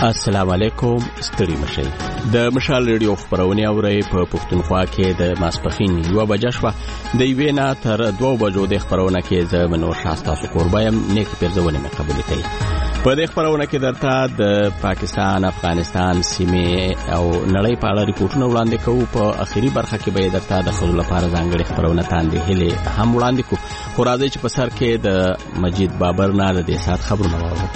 السلام علیکم، ستړي مشئ. د مشال ریډیو خبرونه اورئ په پښتونخوا کې د ماسپخین 1 بجه شوه. د یوې نه تر 2 بجو د خبرونه کې زه منور شاستا سکوربایم نیک پیرزونه مې قبول کړي. په دې خبرونه کې درته د پاکستان، افغانستان سیمې او نړۍ په اړه ریپورتونه وړاندې کوو. په اخیری برخه کې به درته د خلکو لپاره ځانګړي خبرونه تاندې هلي هم وړاندې کوو. خو راځي چې په سر کې د مجید بابر نه د دې سات خبرونه واورو.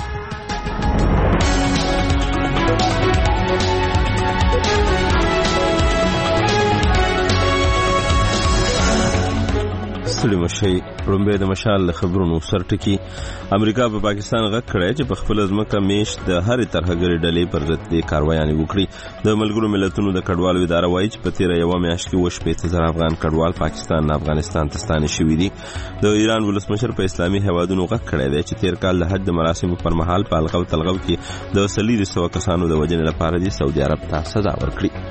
ستړي مشئ. رومبه د مشال خبرونو سرټکی. امریکا په پاکستان غږ کړی چې په خپل ځمکه میشت د هرې ترهګرې ډلې پر ضد د کاروایانې وکړي. د ملګرو ملتونو د کډوالو اداره وایي چې په تیره یوه میاشت کې 80,000 افغان کډوال پاکستان نه افغانستان ته ستانه شوي دي. د ایران ولسمشر په اسلامي هیوادونو غږ کړی دی چې تیر کال د حج د مراسمو پر مهال په الغو تلغو کې د 300 کسانو د وژنې لپاره د سعودي عرب ته سزا ورکړي.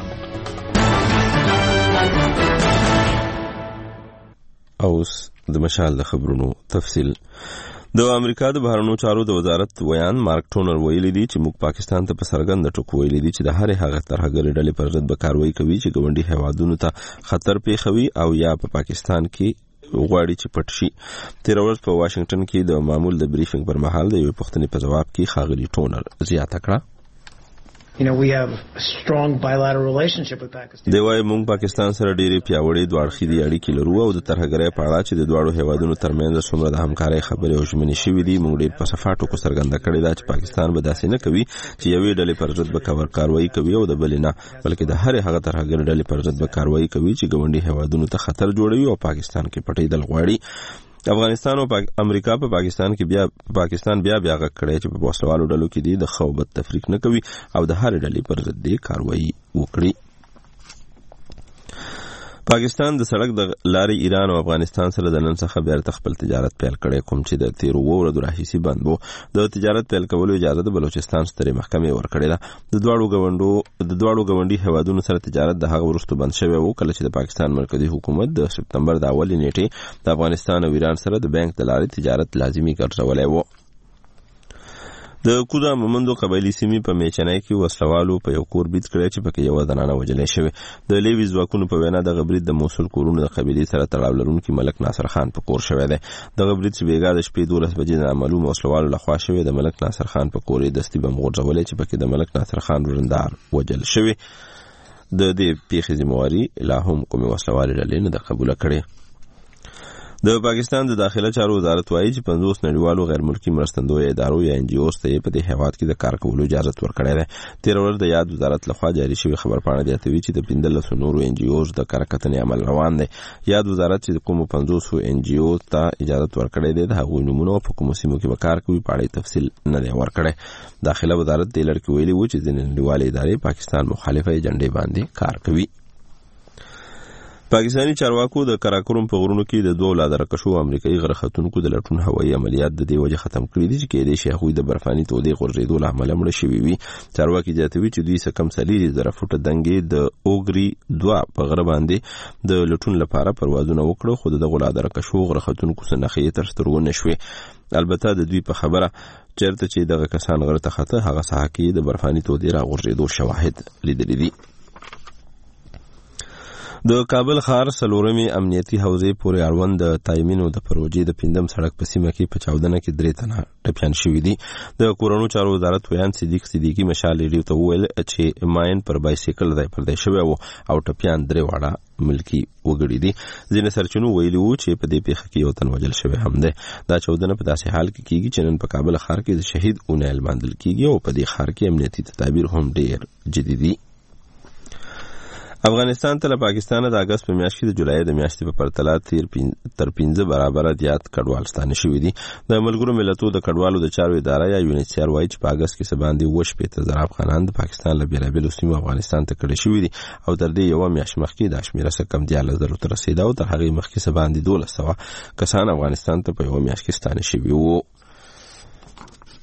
اوس د مشال د خبرونو تفصیل. د امریکا د بهرنیو چارو د وزارت ویان مارک ټونر ویلي دی چې موږ پاکستان ته په څرګنده ټکو ویلي دي چې د هرې هغه ترهګرې ډلې پر ضد به کاروایی کوي چې ګاونډي هیوادونو ته خطر پیښوي او یا په پاکستان کې غواړي چې پټ شي. تیر ورځ په واشنگټن کې د معمول د بریفینګ پر مهال د یوې پوښتنې په جواب کې ښاغلي ټونر زیاته کړه. We have a strong bilateral relationship with Pakistan. دی وايي موږ پاکستان سره ډېرې پیاوړې دوړخېدي اړیکې لرو او د ترهګرۍ په اړه چې د دواړو هیوادونو ترمنځ څومره د همکارۍ خبرې او ژمنې شوې دي موږ ډېر په صفا ټکو څرګنده کړې ده چې پاکستان به داسې نه کوي چې یوې ډلې پر ضد به کاروایی کوي او د بلې نه، بلکې د هرې هغه ترهګرې ډلې پر ضد به کاروایی کوي چې ګاونډي هیوادونو ته خطر جوړوي او پاکستان کې پټېدل غواړي. افغانستان او امریکا په پاکستان بیا غږ کړی چې په وسلوالو ډلو کې دي د خوبت تفریق نه کوي او د هر ډلې پر ضد کاروایی وکړي. پاکستان د سړک د لارې ایران او افغانستان سره د نن څخه بیا خپل تجارت پیل کړی، کوم چې د 13 ورځو راهیسې بند وو. د تجارت پیل کولو اجازه د بلوچستان سترې محکمې ورکړې ده. د دواړو ګاونډي هیوادونو سره تجارت د هغه وروسته بند شوی و کله چې د پاکستان مرکزی حکومت د سپتمبر د اولې نیټې د افغانستان او ایران سره د بانک د لارې تجارت لازمي ګرځولی و. د کوزا مومندو قبایلی سیمې په میچنای کې وسلوالو په یو کور بریټ کړی چې پکې یو زنانه وژلې شوې. د لیوي ځواکونو په وینا د غبرید د موصل کورونو د قبیلې سره تړاو لرونکي ملک ناصر خان په کور شوی دی. د غبرید چې بیګا د شپې 12 بجې د معلوم وسلوالو لخوا شوی د ملک ناصر خان په کور دستي بم غورځولې چې پکې د ملک ناصر خان ورندار وژل شوی. د دې پیښې ذمہواری لا هم کومې وسلوالې ډلې نه ده قبول کړې. د پاکستان د داخله چارو وزارت وایي چې 50 نړیوالو غیر ملکي مرستندویه ادارو یا ان جی اوز ته په دې هیواد کې د کار کولو اجازه ورکړې ده. تیر ورځ د یاد وزارت لخوا جاری شوی خبرپاڼه زیاتوي چې د 15 نورو ان جی اوز د کارکتنې عمل روان دی. یاد وزارت چې کوم 50 ان جی او ته اجازه ورکړې ده د هغوی نمونه په کوم سیمو کې وکړ کوي په اړه تفصیل نه دی ورکړی. داخله وزارت د لړ ویلي و چې د نړیوالې ادارې پاکستان مخالفه ایجنډې باندې کار کوي. پاکستانی چارواکو د کراکوم په غرونو کې د 2 لادرکشو امریکایي غرختونکو د لټون هوایي عملیات د دې وجه ختم کړي دي چې کېدې شي هغوی د برفاني تودې غورځېدو له امله مړه شوي وي. چارواکي زیاتوي چې دوی څه کم 300 فوټه دنګې د اوګري 2 په غره باندې د لټون لپاره پروازونه وکړو، خو دغه لادرکشو غرختونکو څخه نخې تر سترګو نشوي. البته د دوی په خبره چیرته چې دغه کسان غره ته خطه هغه ساحه کې د برفاني تودې را غورځېدو شواهد لیدلي دي. د کابل ښار څلورمې امنیتي حوزې پورې اړوند د تایمینو د پروژې د 5م سړک په سیمه کې په چاودنه کې 3 تنه ټپیان شوي دي. د کورونو چارو وزارت ویان صدیقي مشال ریډیو ته وویل چې ماین پر بایسیکل ځای پر ځای شوی و او ټپیان 3 واړه ملکی وګړي دي. ځینې سرچینو ویلي وو چې په دې پیښه کې یو تن وژل شوی هم دی. دا چاودنه په داسې حال کې کیږي چې نن په کابل ښار کې د شهید اونیل ماندل کیږي او په دې ښار کې امنیتي تدابیر هم ډېر جدي دي. افغانستان ته له پاکستانه د اگست په میاشت کې د جولای د میاشتې په پرتله تر 15 برابر زیات کډوال ستانه شوي دي. د ملګرو ملتونو د کډوالو د چارو اداره یا یونیسیار وایي چې په اگست کې باندې 80,000 افغانان د پاکستان له بیلابیلو سیمو افغانستان ته کډه شوي دي او تر دې یو میاشت مخکې د شمیره څخه کم 13,000 ته رسیدا او تر هغه مخکې باندې 1200 کسان افغانستان ته په یو میاشت کې ستانه شوي وو.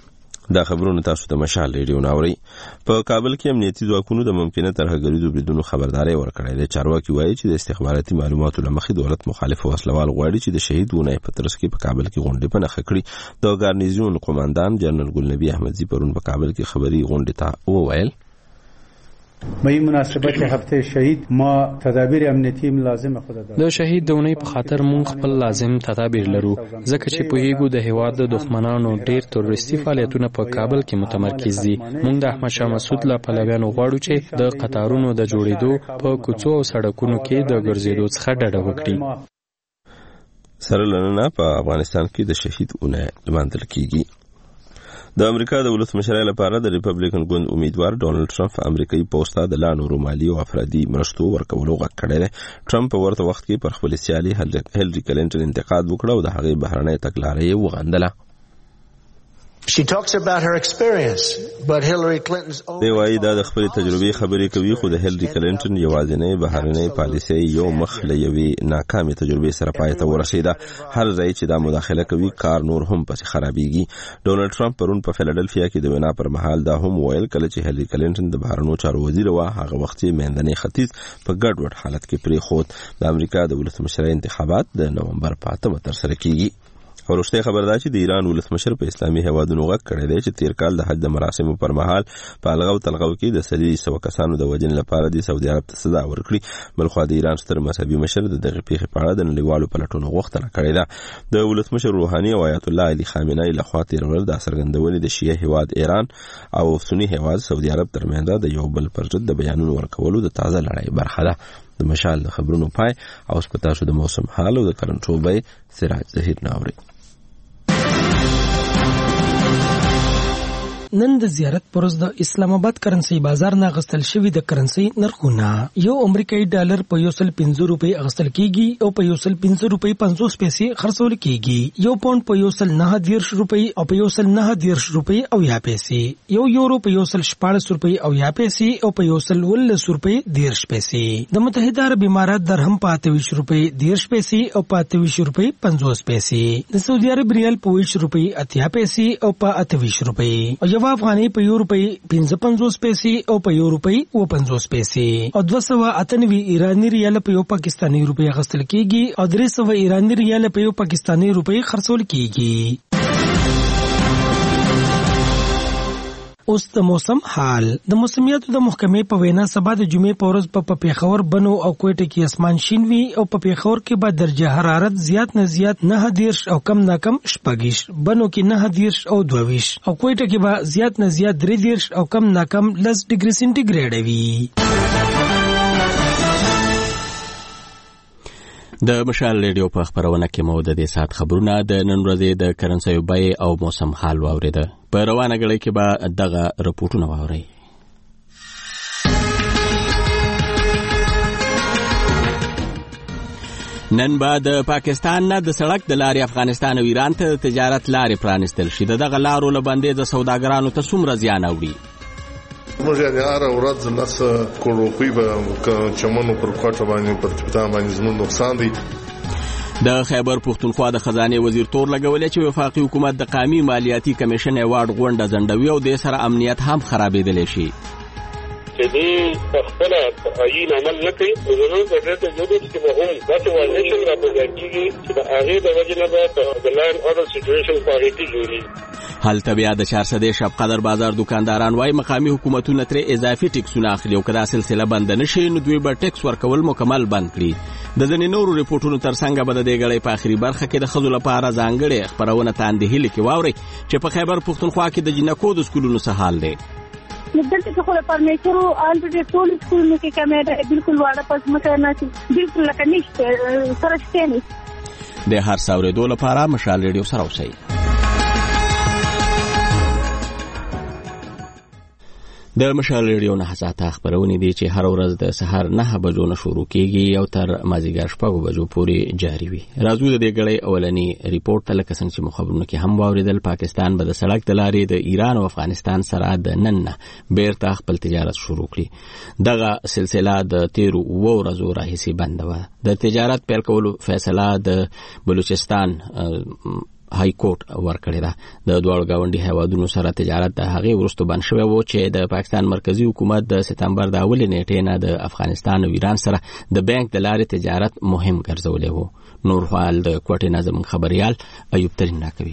دا خبرونه تاسو ته مشال ریډیو ناوري. په کابل کې امنیتي ځواکونو د ممکنه ترهګریزو بریدونو خبرداري ورکړې ده. چارواکي وایي چې د استخباراتي معلوماتو لمخې دولت مخالف وسلوال غواړي چې د شهید ونې په ترڅ کې په کابل کې غونډه په نخښه کړي. د ګارنیزیون قوماندان جنرال ګلنبی احمدزي پرون په کابل کې خبري غونډه ته وویل به این مناسبت هفته شهید ما تدابیر امنیتی لازم خود داریم. د شهید دونې په خاطر مونږ خپل لازم تدابیر لرو ځکه چې په هیګو د هیواد د دښمنانو ډیر تروریستي فعالیتونه په کابل کې متمرکز دي. مونږ د احمد شاه مسعود له پلویانو غواړو چې د قطارونو د جوړېدو په کوڅو او سړکونو کې د ګرځېدو څخه ډډه وکړي. سره لننه په افغانستان کې د شهید ونې لمانځل کیږي. د امریکا د ولسمشرۍ لپاره د ریپبلیکن ګوند امیدوار ډونالد ټرمپ امریکایي پوسټ ته د لا نورو مالي او افرادي مرستو ورکولو غږ کړی دی. ټرمپ په ورته وخت کې پر خپل سیالي هیلري کلینټن انتقاد وکړ او د هغې بهرنۍ تګلارې یې وغندله. She talks about her experience, but Hillary Clinton's own. دی وايي دا د خپل تجربې خبرې کوي خو د هیلري کلینټن یوازینۍ بهرنۍ پالیسي یو مخ له یوې ناکامې تجربې سره پای ته ورسېده. هر ځای چې دا مداخله کوي کار نور هم پسې خرابېږي. ډونالد ټرمپ پرون په فیلډلفیا کې د وینا پر مهال دا هم ویل کله چې هیلري کلینټن د بهرنیو چارو وزیر وه هغه وخت یې منځنی ختیځ په ګډوډ حالت کې پرېښود. د امریکا د ولسمشرۍ انتخابات د نومبر په 8 ترسره کیږي. ورسته خبر ده چې د ایران ولسمشر په اسلامي هیوادونو غږ کړی دی چې تیر کال د حج د مراسمو پر مهال په الغو تلغو کې د 300 کسانو د وژنې لپاره د سعودي عرب ته سزا ورکړي. بلخو د ایران ستر مذهبي مشر د دغه پیښې په اړه د نړیوالو پلټونو غوښتنه کړې ده. د ولسمشر روحاني او آیت الله علي خامنه‌ای لخوا تیر ورځ د څرګندونې د شیعه هیواد ایران او سنی هیواد سعودي عرب ترمنځ د یو بل پر ضد د بیانونو ورکولو د تازه لړۍ برخه ده. د مشال د خبرونو پای او سپتاسو د موسم حال او د کرنټو بای سراج ظهیر ناوري. نن د زیارت پروز د اسلام آباد کرنسي بازار نه غستل شوی د کرنسي نرخونه یو امریکایي ډالر په 105 روپۍ اغستل کیږي او په 105 روپۍ 50 پیسې خرڅول کیږي. یو پاوند په 109 روپۍ او په 109 روپۍ او یا پیسې. یو یورو په 114 روپۍ او یا پیسې او په 119 روپۍ 10 پیسې. د متحده عرب امارات درهم په 28 روپۍ 10 پیسې او په 28 روپۍ 50 پیسې. د سعودي عرب ریال په 20 روپۍ 80 پیسې او په 28 روپۍ. افغاني په یو روپۍ 55 پیسې او په یو روپۍ 50 پیسې او 298 ایرانی ریال په یو پاکستانی روپۍ غستل کیږي او 300 ایرانی ریال په یو پاکستانی روپۍ خرڅول کیږي. اوس د موسم حال. د موسمیاتو د محکمې په وینا سبا د جمعې په ورځ په پیښور بنو او کوټه کې اسمان شین وي او په پیښور کې به درجه حرارت زیات نه زیات 9 او کم نه کم 6 بنو کې 9 او 22 او کوټه کې به زیات نه زیات 3 او کم نه کم 10 ډیګري سنټیګریډ وي. د مشال ریډیو په خبرونه کې مو د دې سات خبرونه د نن ورځې د کرنسي بیې او موسم حال واوریده. په روانه غړي کې به دغه رپورټونه واوري. نن به د پاکستان نه د سړک د لارې افغانستان او ایران ته تجارت لارې پرانستل شي. دغه لارو له باندې د سوداګرانو ته څومره زیان اوړي؟ موږ یې هر ورځ لس کروپی به چمنو پر کوټه باندې پر چپتان باندې زموږ نقصان دی. د خیبر پختونخوا د خزانه وزیر تور لګولې چې وفاقي حکومت د قومي مالیاتي کمیشن ایوارډ غونډه ځنډوي او د سره امنیت هم خرابېدلی شي. چې دې خپل عین عمل نه کوي ضرور د دې جوړې چې به هم دا چې وایلیشن راپورېږي چې د هغه د وجه نه د لاین اورډر سچويشن پاریټي جوړي. هلته بیا د 400 شب قدر بازار دکانداران وايي مقامي حکومتونه تر اضافي ټیکسونه اخلي او کدا سلسله بند نشي نو دوی به ټیکس ورکول مکمل بند کړي. د ځینې نورو ریپورتونو ترڅنګ به د دې غړې په اخري برخه کې د خزو لپاره ځانګړې خبرونه تاندې هلي کې واوري چې په خیبر پختونخوا کې د جنکو د سکولونو څه حال دی. دلته چې خو پرمیشرو الټی ټول سکولونو کې کمیټه بالکل واړه پس مکه نه بالکل لکه نشته سره شته نه. د هر څورې دوه لپاره مشال ریډیو سره اوسئ. د مشال ریډیو نه حساته خبرونه دي چې هر ورځ د سحر 9 بجو نه شروع کیږي او تر مازیګر 6 بجو پورې جاری وي. راځو د دې غړې اولنی ریپورت ته لکه څنګه چې مخابرونو کې هم واوریدل. پاکستان به د سړک د لارې د ایران او افغانستان سره د نن بیرته خپل تجارت شروع کړي. دغه سلسله د 13 ورځو راهیسې بند و. د تجارت پیل کولو فیصله د بلوچستان های کورټ ورکړی ده. د دوه غونډي هیوادونو سره تجارت د هغه ورستو بند شوی و چې د پاکستان مرکزی حکومت د سپتمبر د اول نیټې نه د افغانستان او ایران سره د بانک د لارې تجارت مهم ګرځولې و. نور حال د کوټې نظم خبريال ایوب ترین راکوي.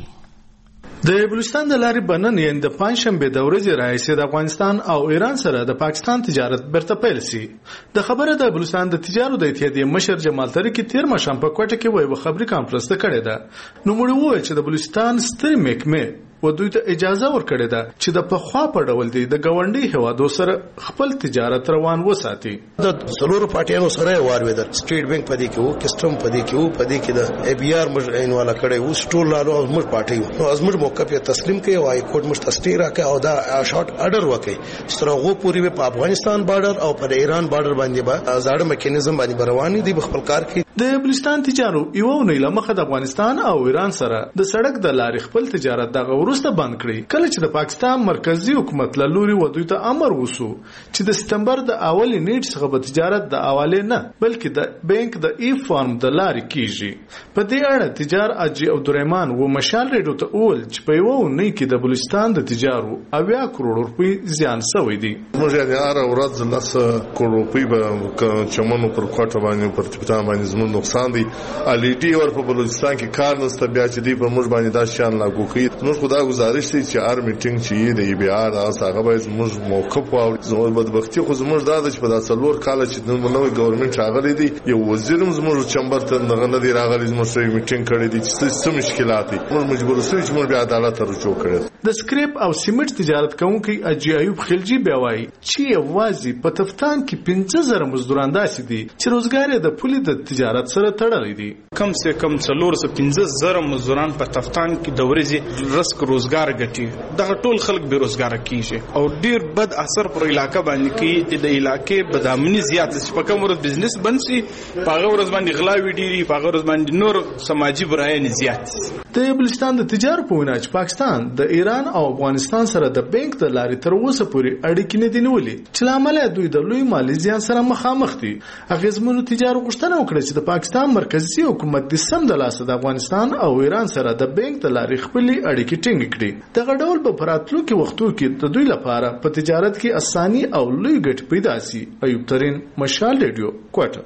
د بلوچستان د لارې بنن یې د پنځشنبه د ورځې راځي د افغانستان او ایران سره د پاکستان تجارت برته پیل سي. د خبره د بلوچستان د تجارت د اتحادیې مشر جمال طریقي تیر مشام په کوټه کې وایي خبري کانفرنس ته کړی ده. نو موږ وایو چې د بلوچستان ستر محکمه و دوی ته اجازه ورکړې ده چې د پخوا په ډول دی د گاونډي هوادو سره خپل تجارت روان وساتي. د څلورو پارټیانو سره واروي د سټیټ بانک پدې کې وو، کسٹم پدې کې وو، پدې کې د ای بي آر مجرین والا کړي وو، سټول لالو موږ پارټي وو. نو ازمر موقع په تسلیم کې وای کوټ مش تصدیق راکې او دا شارټ اډر وکړي سره پوری په افغانستان بارډر او پر ایران بارډر باندې با زاړه میکانیزم باندې رواني دي خپل کار کوي. د بلوچستان تجارت یو نه لمخه د افغانستان او ایران سره د سړک د لارې خپل تجارت دغه ورسته بند کړی. کله چې د پاکستان مرکزی حکومت له لوري ودوی ته امر وسو چې د سپتمبر د اولې نیټ څخه به تجارت د اواله نه بلکې د بانک د ای فارم د لارې کیږي. په دې اړه تجار اجي عبدالرحمن و مشال ریډیو ته اول چې په یو نه کې د بلوچستان د تجارو 80 کروڑ روپۍ زیان شوی دی. موږ یې هر ورځ لس کروڑ روپۍ به چمنو پر کوټه باندې پر تپتان باندې زموږ نقصان دی. الیټي ور په بلوچستان کې کار نسته بیا چې دی پر موږ باندې دا شان لاګو کړي. موږ خدای گزارش دي چې هر میټینګ چې دی بیا هغه باید موږ موقف او زموږ بدبختی خو زموږ دا چې په داسې لور کال چې نوې ګورنمنت راغلی دی یو وزیرم زموږ چمبر ته نه دی راغلی زموږ سره میټینګ کړی دی چې څه مشکلات دي موږ مجبور شو چې موږ بیا عدالت ته رجوع کړو. د سکریپ او سیمنټ تجارت کوونکی اجي ایوب خلجی بیا وایي چې یوازې په تفتان کې 15000 مزدوران داسې دي چې روزګار یې د پولي د تجارت سره تړلی دی. کم سے کم 415,000 مزدوران په تفتان کې د ورځې رزق روزګار ګټي. دغه ټول خلک به روزګار کیږي او ډیر بد اثر پر علاقې باندې کوي چې د علاقې بدامني زیات شي. په کوم ورځ بزنس بند شي په هغه ورځ باندې غلاوي ډیری په هغه ورځ باندې نور سماجی براین زیات. د بلوچستان د تجارت په وینا چې پاکستان د ایران او افغانستان سره د بانک د لارې تر اوسه پورې اړیکې نه دي نیولې چې لامل دوی د لوی مالی زیان سره مخامخ دي. اغیزمنو تجارت غوښتنه وکړه چې د پاکستان مرکزی حکومت د سم د لاسه د افغانستان او ایران سره د بانک د لارې خپل اړیکې ټینګ کړي. دغه ډول په پراتلو کې وختو کې د دوی لپاره په تجارت کې اساني او لوی ګټه پیدا سي. ایوب ترین مشال ریډیو کوټه.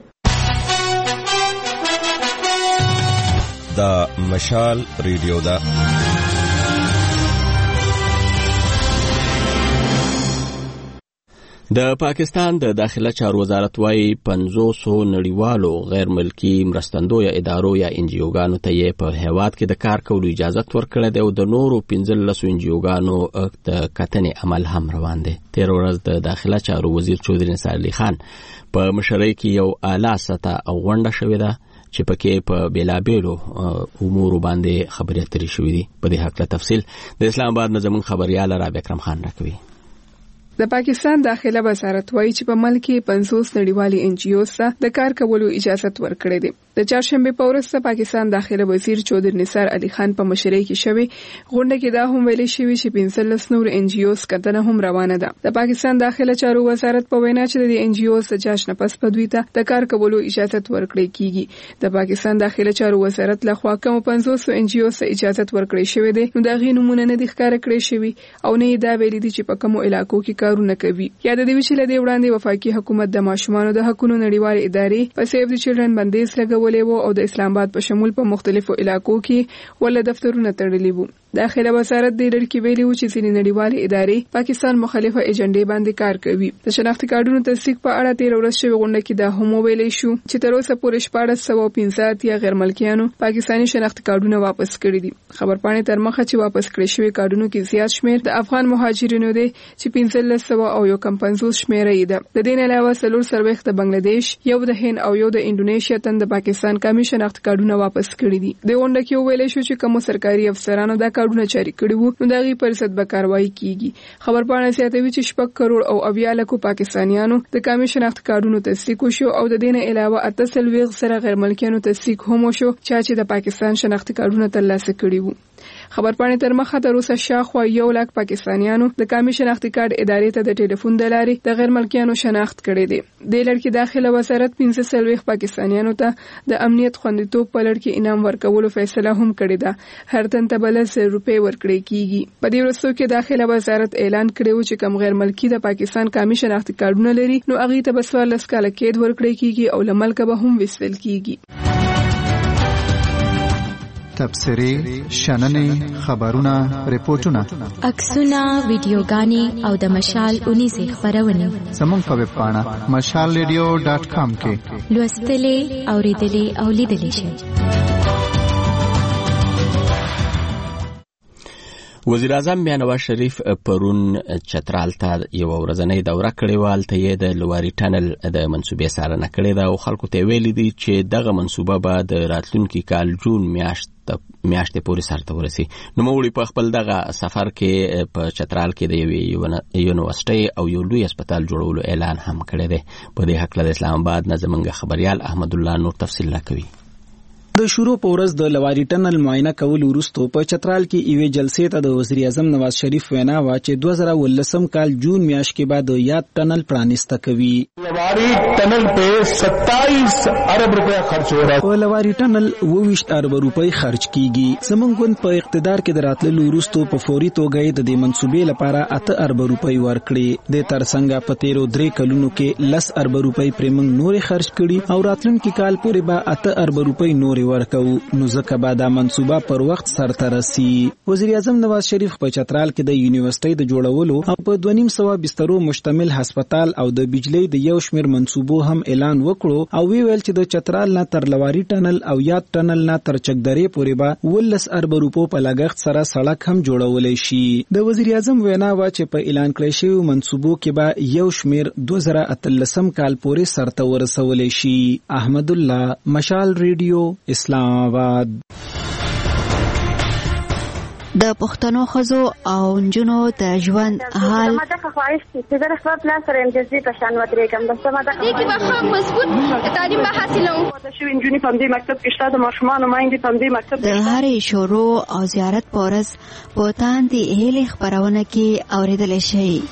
دا مشال ریډیو دا د پاکستان د داخله چارو وزارت وايي 500 نړیوالو غیر ملکی مرستندوی ادارو یا انجیوګانو ته په هیواد کې د کار کولو اجازه ورکړه ده او د نورو 15 انجیوګانو د کتنې عمل هم روان دي. تیر ورځ د داخله چارو وزیر چودري نصر علي خان په مشرۍ کې یو اعلی سطح غونډه شوې ده چې پکې په بیلابېلو امور باندې خبرې اترې شوې دي. په دې حق له تفصیل د اسلام آباد نظم خبريال رابع اکرم خان راکوي. د پاکستان داخله وزارت وایي چې په ملک کې 500 نړیوالي ان جی اوز ته د کار کولو اجازه ورکړې ده. د چهارشنبه په ورځ پاکستان داخله وزیر چودري نثار علي خان په مشرۍ کې شوی غونډه کې دا هم ویلي شوی چې 15 نور ان جی اوز کتنه هم روانه ده. د پاکستان داخله چارو وزارت په وینا چې د ان جی اوز د جاش نه پس په دوی ته د کار کولو اجازه ورکړې کیږي. د پاکستان داخله چارو وزارت له خوا کوم 500 ان جی اوز ته اجازه ورکړې شوې ده نو دا غي نمونه نه د ښکار کړې شوی او نه دا ویلي دي چې په کوم علاقو کې کارونه کوي. یاد دی چې لدی وړاندې وفاقي حکومت د ماشومانو د حقوقو نړیوال ادارې په سیف د چلډرن بندیز لګولې وو او د اسلام آباد په شمول په مختلفو علاقو کې ول دفترونه تړلي وو. داخله وزارت د لړکی ویلي و چې ځینې نړیوال ادارې پاکستان مخالفه ایجنډې باندې کار کوي. د شناختی کارډونو تصدیق په اړه 13 ورځې شوی غونډه کې دا هم ویلي شو چې تر اوسه پورې 1450 یا غیر ملکیانو پاکستانی شناختی کارډونه واپس کړي دي. خبرپاڼې تر مخه چې واپس کړي شوی کارډونو کې زیات شمیر د افغان مهاجرینو دي چې 1500 او یو کم 50 شمیر یې ده. د دې علاوه سلور سرويخ د بنگلاديش یو د هند او یو د انډونیشیا تن د پاکستان کمی شناختی کارډونه واپس کړي دي. د غونډه کې ویلي شو چې کوم سرکاري افسرانو دا کارډونه جاری کړي نو دغه پر ضد به کاروایی کیږي. خبرپاڼه زیاتوي چې 6 کروڑ او 80 لک پاکستانیانو د کمی شناخت کارډونو تصدیق وشو او د دې نه علاوه 88 سره غیر ملکیانو تصدیق هم وشو چې د پاکستان شناخت کارډونه ترلاسه کړي وو. خبرپاڼې تر مخه تر اوسه شاوخوا 1 لک پاکستانیانو د قومي شناختی کارت ادارې ته د ټلیفون د لارې د غیر ملکیانو شناخت کړي دي. د لړ کې داخله وزارت 15 پاکستانیانو ته د امنیت خوندیتوب په لړ کې انعام ورکولو فیصله هم کړې ده. هر تن ته بل 100 روپۍ ورکړي کیږي. په دې ورځو کې داخله وزارت اعلان کړی چې کوم غیر ملکی د پاکستان قومي شناختی کارتونه لري نو هغه ته به 14 کاله قید ورکړي کیږي او له ملک به هم وستل کیږي. تبصرې، شننې، خبرونه، ریپورتونه، عکسونه، ویډیوګانې او د مشال 19 خبرونه زموږ په ویب پاڼه mashalradio.com کې لوستلې، اوریدلې او لیدلې شئ. وزیر اعظم بیا نواز شریف پرون چترال ته یو ورځنۍ دوره کړې وه. هلته یې د لواري ټنل د منصوبې څارنه کړې ده او خلکو ته ویلي دي چې دغه منصوبه به د راتلونکي کال جون میاشتې پورې سرته ورسي. نوموړي په خپل دغه سفر کې په چترال کې د یوې یونیورسټۍ او یو لوی هسپتال جوړولو اعلان هم کړی دی. په دې هکله د اسلام آباد نه زموږ خبریال احمد الله نور تفصیل راکوي. د شروع په ورځ د لواري ټنل معاینه کول وروسته په چترال کې یوې جلسې ته د وزیر اعظم نواز شریف وینا وا چې 2019 کال جون میاشت کې بعد یاد ټنل پرانیسته کوي. لواري ټنل په 27 ارب روپیا خرچ ورا. په لواري ټنل 22 ارب روپۍ خرچ کیږي. زمونږ ګوند په اقتدار کې دراتلو وروسته په فوري توګه د دې منصوبې لپاره 8 ارب روپۍ ورکړي. د ترڅنګ په 13 کلونو کې 10 ارب روپۍ پرمنګ نورې خرچ کړي او راتلونکي کال پورې به 8 ارب روپۍ نورې ورکو. نو ځکه به دا منصوبه پر وخت سرته رسي. وزیر اعظم نواز شریف په چترال کې د یونیورسټۍ د جوړولو او په 250 بسترو مشتمل هسپتال او د بجلی د یو شمیر منصوبو هم اعلان وکړو او ویل چې د چترال نه تر لواري ټنل او یاد ټنل نه تر چکدرې پورې به 19 ارب روپو په لګښت سره سړک هم جوړولای شي. د وزیر اعظم وینا وا چې په اعلان کړی شوی منصوبو کې به یو شمیر 2013 کال پورې سرته ورسولای شي. احمد الله، مشال ریډیو، اسلام آباد. د پښتنو ښځو او نجونو د ژوند حال ما د خواهش چې د خپل پلان سره امتیازي په شان ودرېږم. بس ما د دې کې به مضبوط تعلیم به حاصلوم. د شوي نجونې په دې مکتب کې شته، د ماشومانو میندې په دې مکتب د هرې شروع او زیارت په ورځ په تاندې هیلې خپرونه کې اورېدلی شي.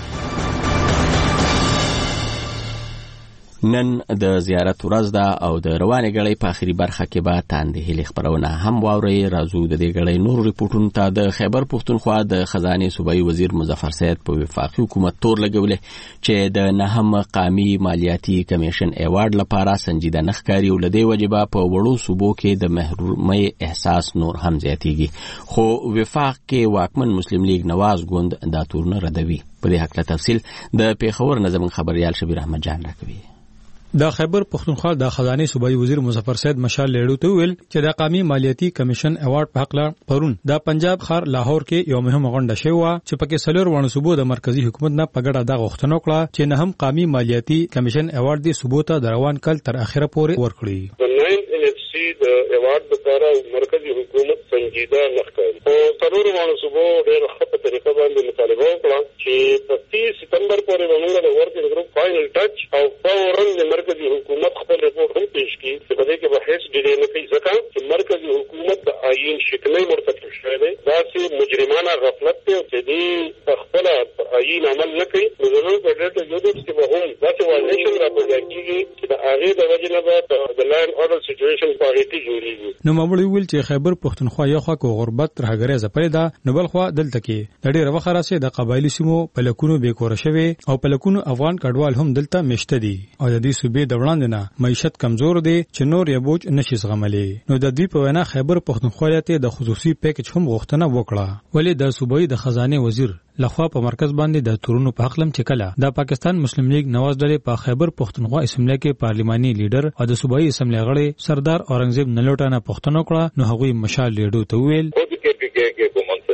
نن د زیارت ورځ ده او د روانې غړې په اخري برخه کې به تاندې هلي خبرونه هم واوري. راځو د دې غړې نور ریپورتونو ته. د خیبر پښتونخوا د خزانه صوبایي وزیر مظفر سید په وفاقي حکومت تور لګولې چې د نهم قومي مالیاتي کمیشن ایوارډ لپاره سنجیده نخکاری او لدی وجبه په وړو صوبو کې د محرومي احساس نور هم زیاتیږي. خو وفاق کې واکمن مسلم لیگ نواز ګوند دا تورونه ردوي. په دې حق له تفصیل د پیښور نظم خبريال شبیر احمد جان راکوي. د خیبر پښتونخوا د خزانه صوبایي وزیر مظفر سید مشال لیړو ته ویل چې د قومي مالیاتي کمیشن ایوارډ په حق لا پرون د پنجاب خار لاهور کې یو مهم غونډه شوه چې پکې سلور ونه صوبو د مرکزی حکومت نه پګړه د غوښتنه وکړه چې نه هم قومي مالیاتي کمیشن ایوارډ دی صوبو ته د روان کال تر اخره پورې ورکړي. د ایوارډ لپاره مرکزی حکومت سنجیده نخکاری او سلور ونه صوبو ډېر ښه په طریقه باندې مطالبه وکړه چې په 30 سپتمبر پورې موږ د ورکینګ ګروپ فائنل ټچ او فورا د مرکزی حکومت خپل ریپورت هم پیش کړي چې په دې کې به هیڅ ډیلې نه کوي ځکه چې مرکزی حکومت د آئین شکنۍ مرتکب شوی دی. دا چې مجرمانه غفلت دی چې دې خپل آئین عمل نه کوي. نو زموږ په ډېر یودوس کې به هم دا چې وایلیشن راپورته کیږي چې د هغې د وجې نه به د لاین اورډر سچویشن په هغې کې جوړېږي. نو ماموړي ویل چې خیبر پښتونخوا یو خوا کو غربت تر هغه ځپلې ده، نو بل خوا دلته کې د ډېر وخت راځي د قبایلی سیمو په لکونو بیکوره شوی او په لکونو افغان کډوال هم دلته مشته دي او د دې صوبې د وړاندې نه معیشت کمزور دی چې نور یې بوج نشي زغملی. نو د دې په وینا خیبر پښتونخوا ته د خصوصي پیکج هم غوښتنه وکړه. ولې د صوبایي د خزانه وزیر لخوا په مرکز باندې د تورونو په حقلم چې کله د پاکستان مسلم لیگ نواز ډلې په خیبر پښتونخوا اسمبلی کې پارلیماني لیډر او د صوبایي اسمبلی غړي سردار اورنګزیب نلوټانه پښتنو کړه. نو هغوی مشال لیډو ته ویل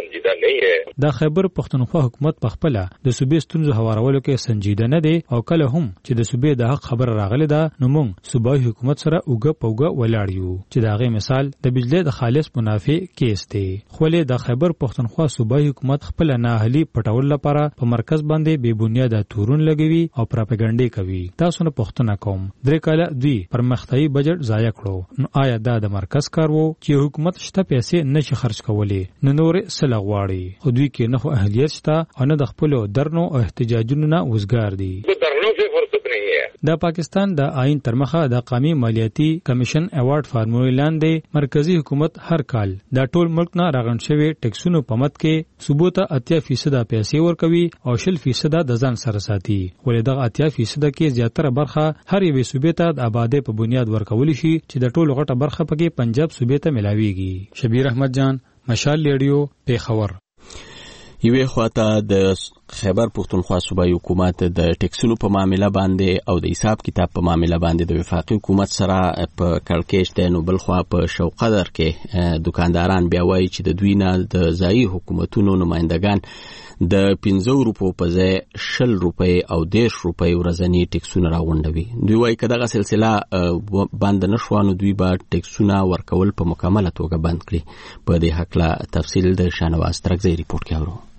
नहीं है। دا خیبر پښتونخوا حکومت په خپل د صوبې ستونزو هوارولو کې سنجیده نه دی او کله هم چې د صوبې د حق خبر راغلی دا نو موږ صوبایي حکومت سره اوګه پوګه ولاړ یو چې دا غي مثال د بجلی د خالص منافع کیس دی. خو له د خیبر پښتونخوا صوبایي حکومت خپل ناهلي پټول لپاره په مرکز باندې بے بنیاده تورون لګوي او پروپاګاندا کوي. تاسو نه پښتنه کوم درې کاله دوی پرمختیايي بجټ ضایع کړو نو آیا دا د مرکز کار وو چې حکومت شته پیسې نشي خرج کولی نو نور سلا غواړي خو دوی کې نه خو اهلیت شته او نه د خپل درنو او احتجاجونو نه وزګار دي. د پاکستان د آئین ترمخه د قومي مالیاتي کمیشن ایوارډ فارمولې لاندې مرکزی حکومت هر کال د ټول ملک نه راغون شوی ټیکسونو په مت کې صوبو ته 80% پیسې ورکوي او 60% د ځان سره ساتي. ولې د 80% کې زیاتره برخه هر یوې صوبې ته د آبادی په بنیاد ورکول شي چې د ټولو غټه برخه پکې پنجاب صوبې ته ملاويږي. شبیر احمد جان، مشال ریډیو، پیښور. یوه خواته د خیبر پښتونخوا صوبایي حکومت د ټیکسونو په معاملې باندې او د حساب کتاب په معاملې باندې د وفاقي حکومت سره په کړکېچ دی نو بل خوا په شوقدر کې دکانداران بیا وایي چې د دوی نه د ځایي حکومتونو نمائندگان د 15 روپو په ځای 20 روپۍ او 10 روپۍ ورځنی ټیکسونه راغونډوي. دوی وایي که دغه سلسله بند نشوانو دوی به ټیکسونه ورکول په مکمله توګه بند کړي. په دې حق تفصیل د شانواز ترکزی ریپورت کې اورو.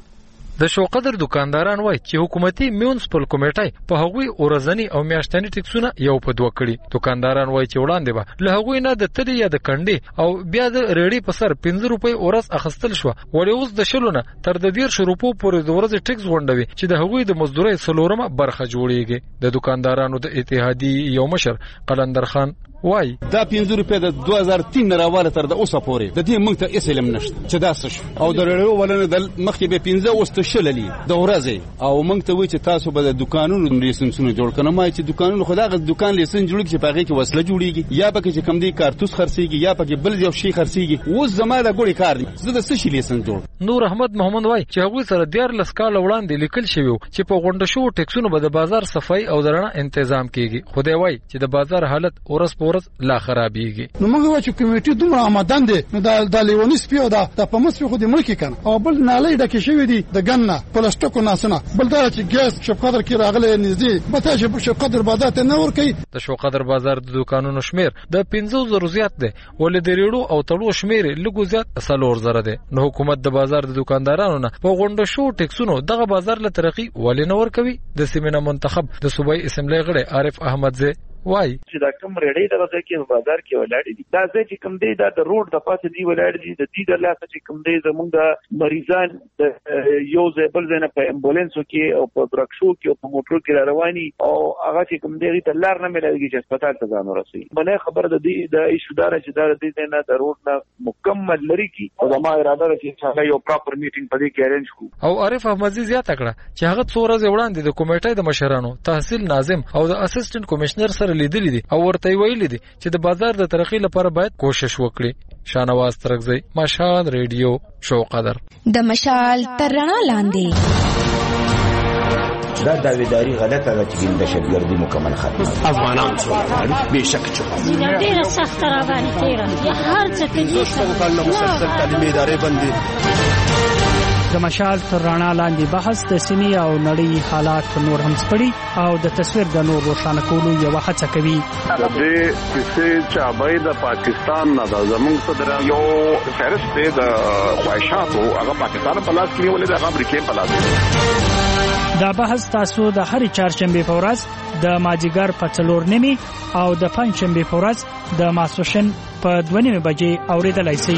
د شوقدر دکانداران وایي چې حکومتي میونسپل کمیټه په هغوی ورځنی او میاشتنی ټیکسونه یو په دوه کړي. دکانداران وایي چې وړاندې به له هغوی نه د تدې یا د کندې او بیا د ریړې په سر 15 روپۍ ورځ اخیستل شو ولې اوس د شلونه تر د 10 روپو پورې د ورځې ټیکس غونډوي چې د هغوی د مزدورۍ څلورمه برخه جوړیږي. د دکاندارانو د اتحادیې یو مشر قلندر خان وای دا 15 روپیا د 2003 راواله تر د اوسه پورې د دې موږ ته اسلام نشته چې دا څه او د ریړو ولنه د مخکې به 15 اوسته شللی د ورځې او موږ ته وی چې تاسو به د دکانونو لیسنسونه جوړ کړئ ما چې دکانونو خدای دکان لیسنس جوړ کړي په هغه کې وسله جوړیږي یا پکې چې کم دی کارتوس خرڅيږي یا پکې بل یو شی خرڅيږي اوس زماده ګوري کار دي زه د څه شي لیسنس جوړ. نور احمد محمد وای چې هغه سره 14 کال وړاندې لیکل شوی چې په غونډه شو ټیکسونو به د بازار صفای او درنه تنظیم کیږي. خدای وای چې د بازار حالت ورس پورس لا خراب نو موږ وایو چې کمیټې دومره آمدان دي نو د لیونی سپیو دا په مصر خو د ملک کنه او بل نالې د کې شوی دي د ګنه پلاستیکو ناسنه بل دا چې ګیس شپقدر کې راغله نږدې به ته چې شپقدر بازار ته نه ور کوي. د شپقدر بازار د دکانونو شمیر د 15 زیات دی ولې د ریړو او تړو شمیر لږ زیات 3000 دی. نو حکومت د بازار د دکاندارانو نه په غونډه شو ټیکسونو دغه بازار له ترقی ولې نه ور کوي. د سیمینه منتخب د صوبایي اسمبلی غړي عارف احمد زه وای چې دا کوم ریړې دغه کې بازار کې ولاړ دي دا چې کوم دی دا د روډ د پاسه دی ولاړ دي د دې د لاسه چې کوم دی زموږ د مریضان د یو ځای بل ځای نه په امبولانسو کې او په برکشو کې او په موټرو کې رواني او هغه چې کوم دی د لار نه ملایږي چې هسپتال ته ځان ورسي. بلې خبر د دې د ایشودار چې دا د دې نه د روډ نه مکمل لري کی او ما اراده لري چې څنګه یو پراپر میټینګ په دې کې ارینج کو. او عارف احمد زیات کړه چې هغه څو ورځې وړاندې د کمیټې د مشرانو تحصیل ناظم او د اسسټنټ کمشنر سره لیدل دي او ورته ویل دي چې د بازار د ترقی لپاره باید کوشش وکړي. شانواز ترکزی، مشال ریډیو، شوقدر. د مشال تر رڼا لاندې دا داویداری غلطه ده چې د دهشتګردي مکمل ختمه افغانان څو به شک چوکا ډیره سخت را باندې تیرا هر څه کې څنګه مسلسل تعلیمي ادارې بندي. د مشال تر رڼا لاندې بحث د سیمې او نړۍ حالات نور هم سپړي او د تصویر د نور روښانه کولو یو هڅه کوي. د دې چې چابای د پاکستان نه د زمونږ صدر یو فهرست دی د خواهشاتو هغه پاکستان په لاس کې ولې د امریکای په لاس. دا بحث تاسو د هر چهارشنبه په ورځ د ماجیګر په 4:30 او د پنځشنبه په ورځ د ماسوشن په 2:30 بجې اوریدلای شئ.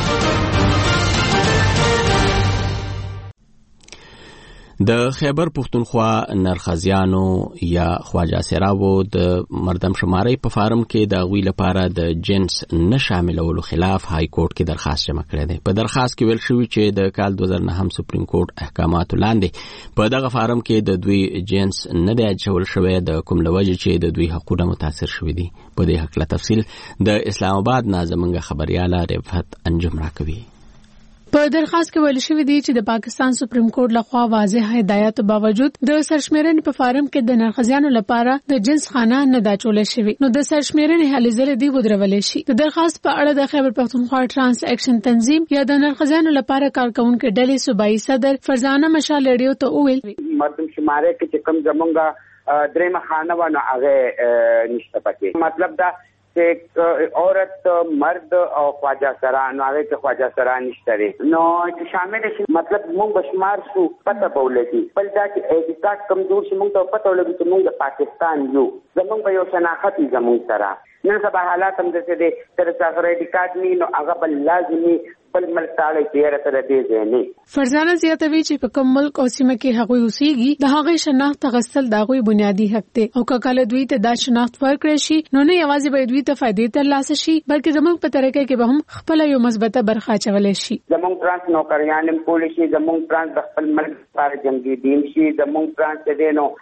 د خیبر پښتونخوا نرخزیانو یا خواجه سراو د مردم شماري په فارم کې د غوی لپاره د جنس نه شاملولو خلاف های کورټ کې درخواست جمع کړی دی. په درخواست کې ویل شوی چې د کال 2009 سپریم کورټ احکاماتو لاندې په دغه فارم کې د دوی جنس نه دی اچول شوی د کوم لوجه چې د دوی حقوقونه متاثر شوی دي. په دې حق له تفصیل د اسلام آباد نازمنګ خبرياله رفعت انجم راکوي. په درخواست کې ویل شوی دی چې د پاکستان سپریم کورټ لخوا واضح هدایت باوجود د سرشمیرنې په فارم کې د نرخزیانو لپاره د جنس خانه نه دا چول شوی نو د سرشمیرنې هلې ځلې دی ودرولې شي. د درخواست په اړه د خیبر پختونخوا ټرانس اکشن تنظیم یا د نرخزیانو لپاره کارکونکو ډلې صوبایي صدر فرزانه مشال ریډیو ته وویل مردم شماره کې چې کم زمونږه درېمه خانه و نو هغه نشته پکې. مطلب دا چې عورت مرد او خواجه سران هغه کې خواجه سران نشته نو چې شامل شي مطلب موږ بشمار شو پته بولتي بل دا چې احساس کمزور شي موږ ته پته ولګي چې موږ د پاکستان یو زموږ په یو شناخت زموږ سره نن سبا حالات هم د څه دي تر څو غړي کارت نه نو هغه بل لازمي بل ملتاړي تیر تر دې نه. فرزانه زیاتوي چې په کوم ملک او سیمه کې هغه اوسېږي د هغه شناخت غسل دا غوي بنیادی حق دی او کله دوی ته دا شناخت ورکړي شي نو نه یوازې به دوی ته فائدې ترلاسه شي بلکې زموږ په طریقې کې به هم خپل یو مثبته برخه چولې شي. زموږ ترانس نوکریان هم کول شي زموږ ترانس د خپل ملک لپاره جنگي دین شي زموږ ترانس دې نو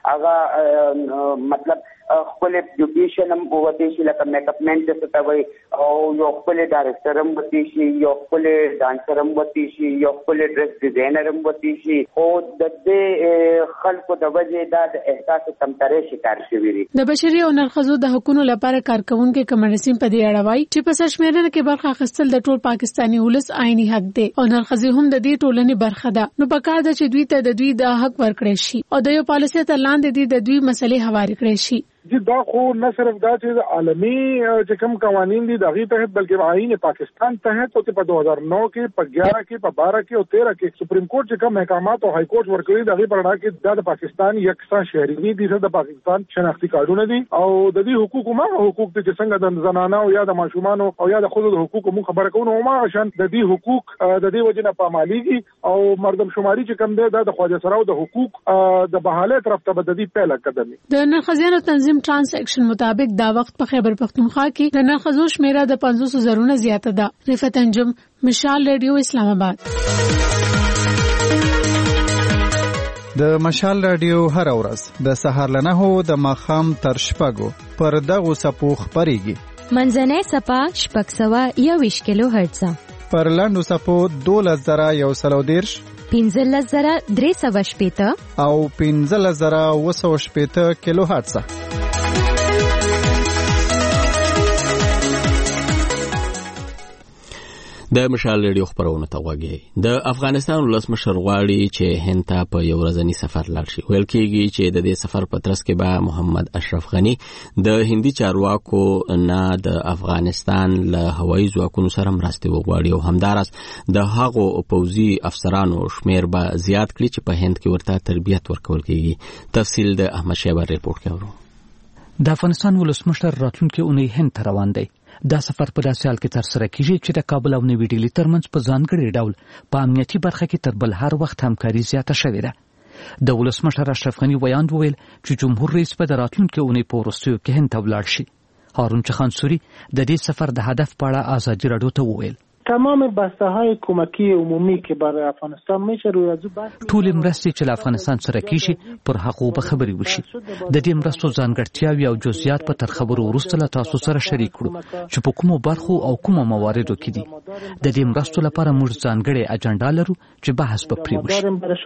هغه مطلب خپل ایجوکیشن هم وته شي لکه میک اپ مین څه ته وي او یو خپل ډایرکټر هم وته شي یو خپل ډانسر هم وته شي یو خپل ډریس ډیزاینر هم وته شي او د دې خلکو د وجه د احساس کمترې شکار شوی دي. د بشري او نرخزو د حقوقو لپاره کارکونکو کمیټې په دې اړه وایي چې په سرشمیرنه کې برخه اخیستل د ټول پاکستاني ولس آئینی حق دی او نرخزي هم د دې ټولنې برخه ده نو پکار ده چې دوی ته د دوی د حق ورکړي شي او د یو پالیسي تر لاندې د دوی مسلې حواله کړي شي. جی دا خو نه صرف دا چې عالمی چې کوم قوانین دي دغه تحت بلکې آئین پاکستان تحت او په 2009 کې په 11 کې په 12 کې او 13 کې سپریم کورټ چې کوم احکامات او های کورټ ورکړي دغه پر اړه کې د پاکستان یکسان شهري دي د پاکستان شناختی کارتونه دي او د دې حقوقو ما حقوق چې څنګه د زنانه او یا د ماشومان او یا د خود د حقوقو مون خبره کوو ما عشان د دې حقوق د دې وجنه په مالیږي او مردم شماري چې کوم دی د خواجه سراو د حقوق د بحاله طرف ته بددي پهله قدم دي. د نرخزیانو تنظیم ټرانس اکشن مطابق دا وخت په خیبر پختونخوا کې د نرخزو شمیره د 500 نه زیاته ده. رفعت انجم مشال ریډیو اسلام آباد. د مشال رادیو هر ورځ د سهار له 9 د ماښام تر 6 پر دغه سپو خبريږي. منځنۍ سپا 621 کیلو هرتز پر لاندو سپو 12130 15380 او 15280 کیلو هرتز. د مشال ریډیو خبرونه ته وګورئ. د افغانستان ولسمشر غواړي چې هند ته په یو ورځنی سفر لاړ شي. ویل کېږي چې د دې سفر په ترڅ کې به محمد اشرف غنی د هندي چارواکو نه د افغانستان له هوایي ځواکونو سره مرسته وغواړي او همدارس د هغو پوځي افسرانو شمیر به زیات کړي چې په هند کې ورته تربیت ورکول کېږي. تفصیل د احمد شیبر ریپورت کې اورو. د افغانستان ولسمشر راتلونکي اونۍ هند ته روان دی. دا سفر په داسې حال کې ترسره کیږي چې د کابل او نوی ډیلی ترمنځ په ځانګړي ډول په امنیتي برخه کې تر بل هر وخت همکاري زیاته شوې ده. د ولسمشر اشرف غنی ویاند وویل چې جمهور رئیس په راتلونکي اونۍ په وروستیو کې هند ته ولاړ شي. هارون چخان سوری د دې سفر د هدف په اړه ازادي رادیو ته وویل تمام بسته‌های کمکی عمومی که برای افغانستان میشه روی از بحث ټول مرستې چې افغانستان سره کیږي پر حقوق به خبري وشي. د دې مرستو ځانګړتیاوې او جزئیات په تر خبرو وروسته له تاسو سره شریک کړو چې په کومو برخو او کومو مواردو کې دي. د دې مرستو لپاره موږ ځانګړې اجنډا لرو چې بحث به پرې وشي.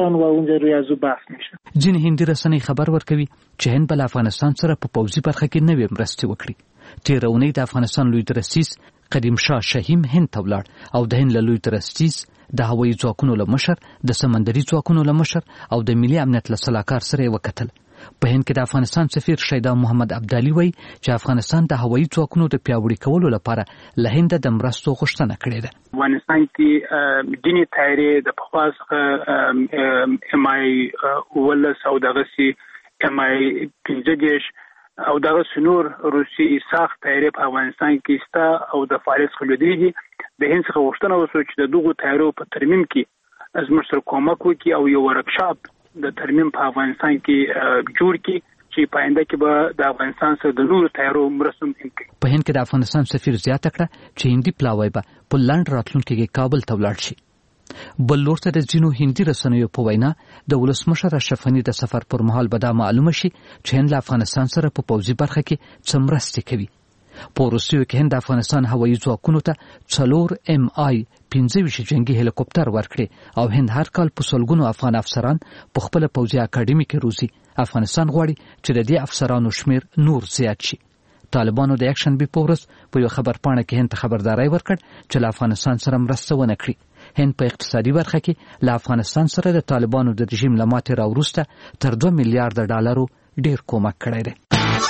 ځینې هندي رسنۍ خبر ورکوي چې هند بل افغانستان سره په پوځي برخه کې نوې مرستې وکړي. تیر اونۍ د افغانستان لوی درستیز قدیم شاه شهیم هند ته ولاړ او د هند لوی درستیز د هوایي ځواکونو له مشر د سمندري ځواکونو له مشر او د ملي امنیت له سلاکار سره وکتل. په هند کې د افغانستان سفیر شیدا محمد عبدالي وایي چې افغانستان د هوایي ځواکونو د پیاوړي کولو لپاره له هند د مرستو غوښتنه کړې ده. افغانستان کې دیني تیارې د پخواس MI ولس او دغه سي MI 15 او دغه سنور روسي ساخت تیارې په افغانستان کې ستا او د فارس خلوديږي. د هند څخه غوښتنه وشوه چې د دغو تیارو په ترمیم کې زموږ سره کومک وکړي او یو ورکشاپ د ترمیم په افغانستان کې جوړ کړي چې په آینده کې به د افغانستان سره د نورو تیارو مرسته ممکن کړي. په هند کې د افغانستان سفیر زیاته کړه چې هندي پلاوی به په لند راتلونکي کې کابل ته ولاړ شي. بل لور ته د ځینو هندي رسنیو په وینا د ولسمشر اشرف غنی د سفر پر مهال به دا معلومه شي چې هند له افغانستان سره په پوځي برخه کې څه مرستې کوي. په روسیو کې هند افغانستان هوایي ځواکونو ته 4 MI-15 جنگي هلیکوپټر ورکړي او هند هر کال په سلګونو افغان افسران په خپل پوځي اکاډمي کې روزي. افغانستان غواړي چې د دې افسرانو شمیر نور زیات شي. طالبانو د اکشن بي پورس په یو خبرپاڼه کې هند خبرداري ورکړ چې له افغانستان سره مرسته ونه کړي. هند په اقتصادي برخه کې له افغانستان سره د طالبانو د رژیم له ماتې راوروسته تر $2 میلیارډ ډیر کومک کړی دی.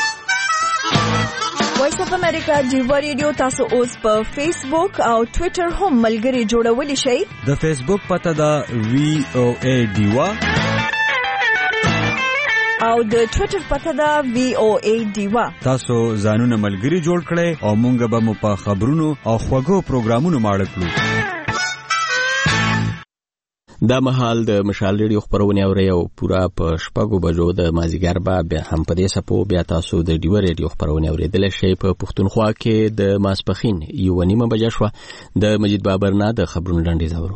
وایس اف امریکا ډیوا ریډیو تاسو اوس په فیسبوک او ټوئیټر هم ملګري جوړولی شئ. د فیسبوک پته دا VOA ډیوا او د ټوئیټر پته دا VOA ډیوا. تاسو ځانونه ملګري جوړ کړئ او مونږ به مو په خبرونو او خوږو پروګرامونو ماړه کړو. دا مهال د مشال ریډیو خبرونه اوري او پورا په 6 بجو د مازیګر به هم په دې سپو بیا تاسو د ډیو ریډیو خبرونه اوریدل شي. په پښتونخوا کې د ماسپخین 1:30 بجې شو. د مجید بابر نه د خبرونو لاندې زاورو.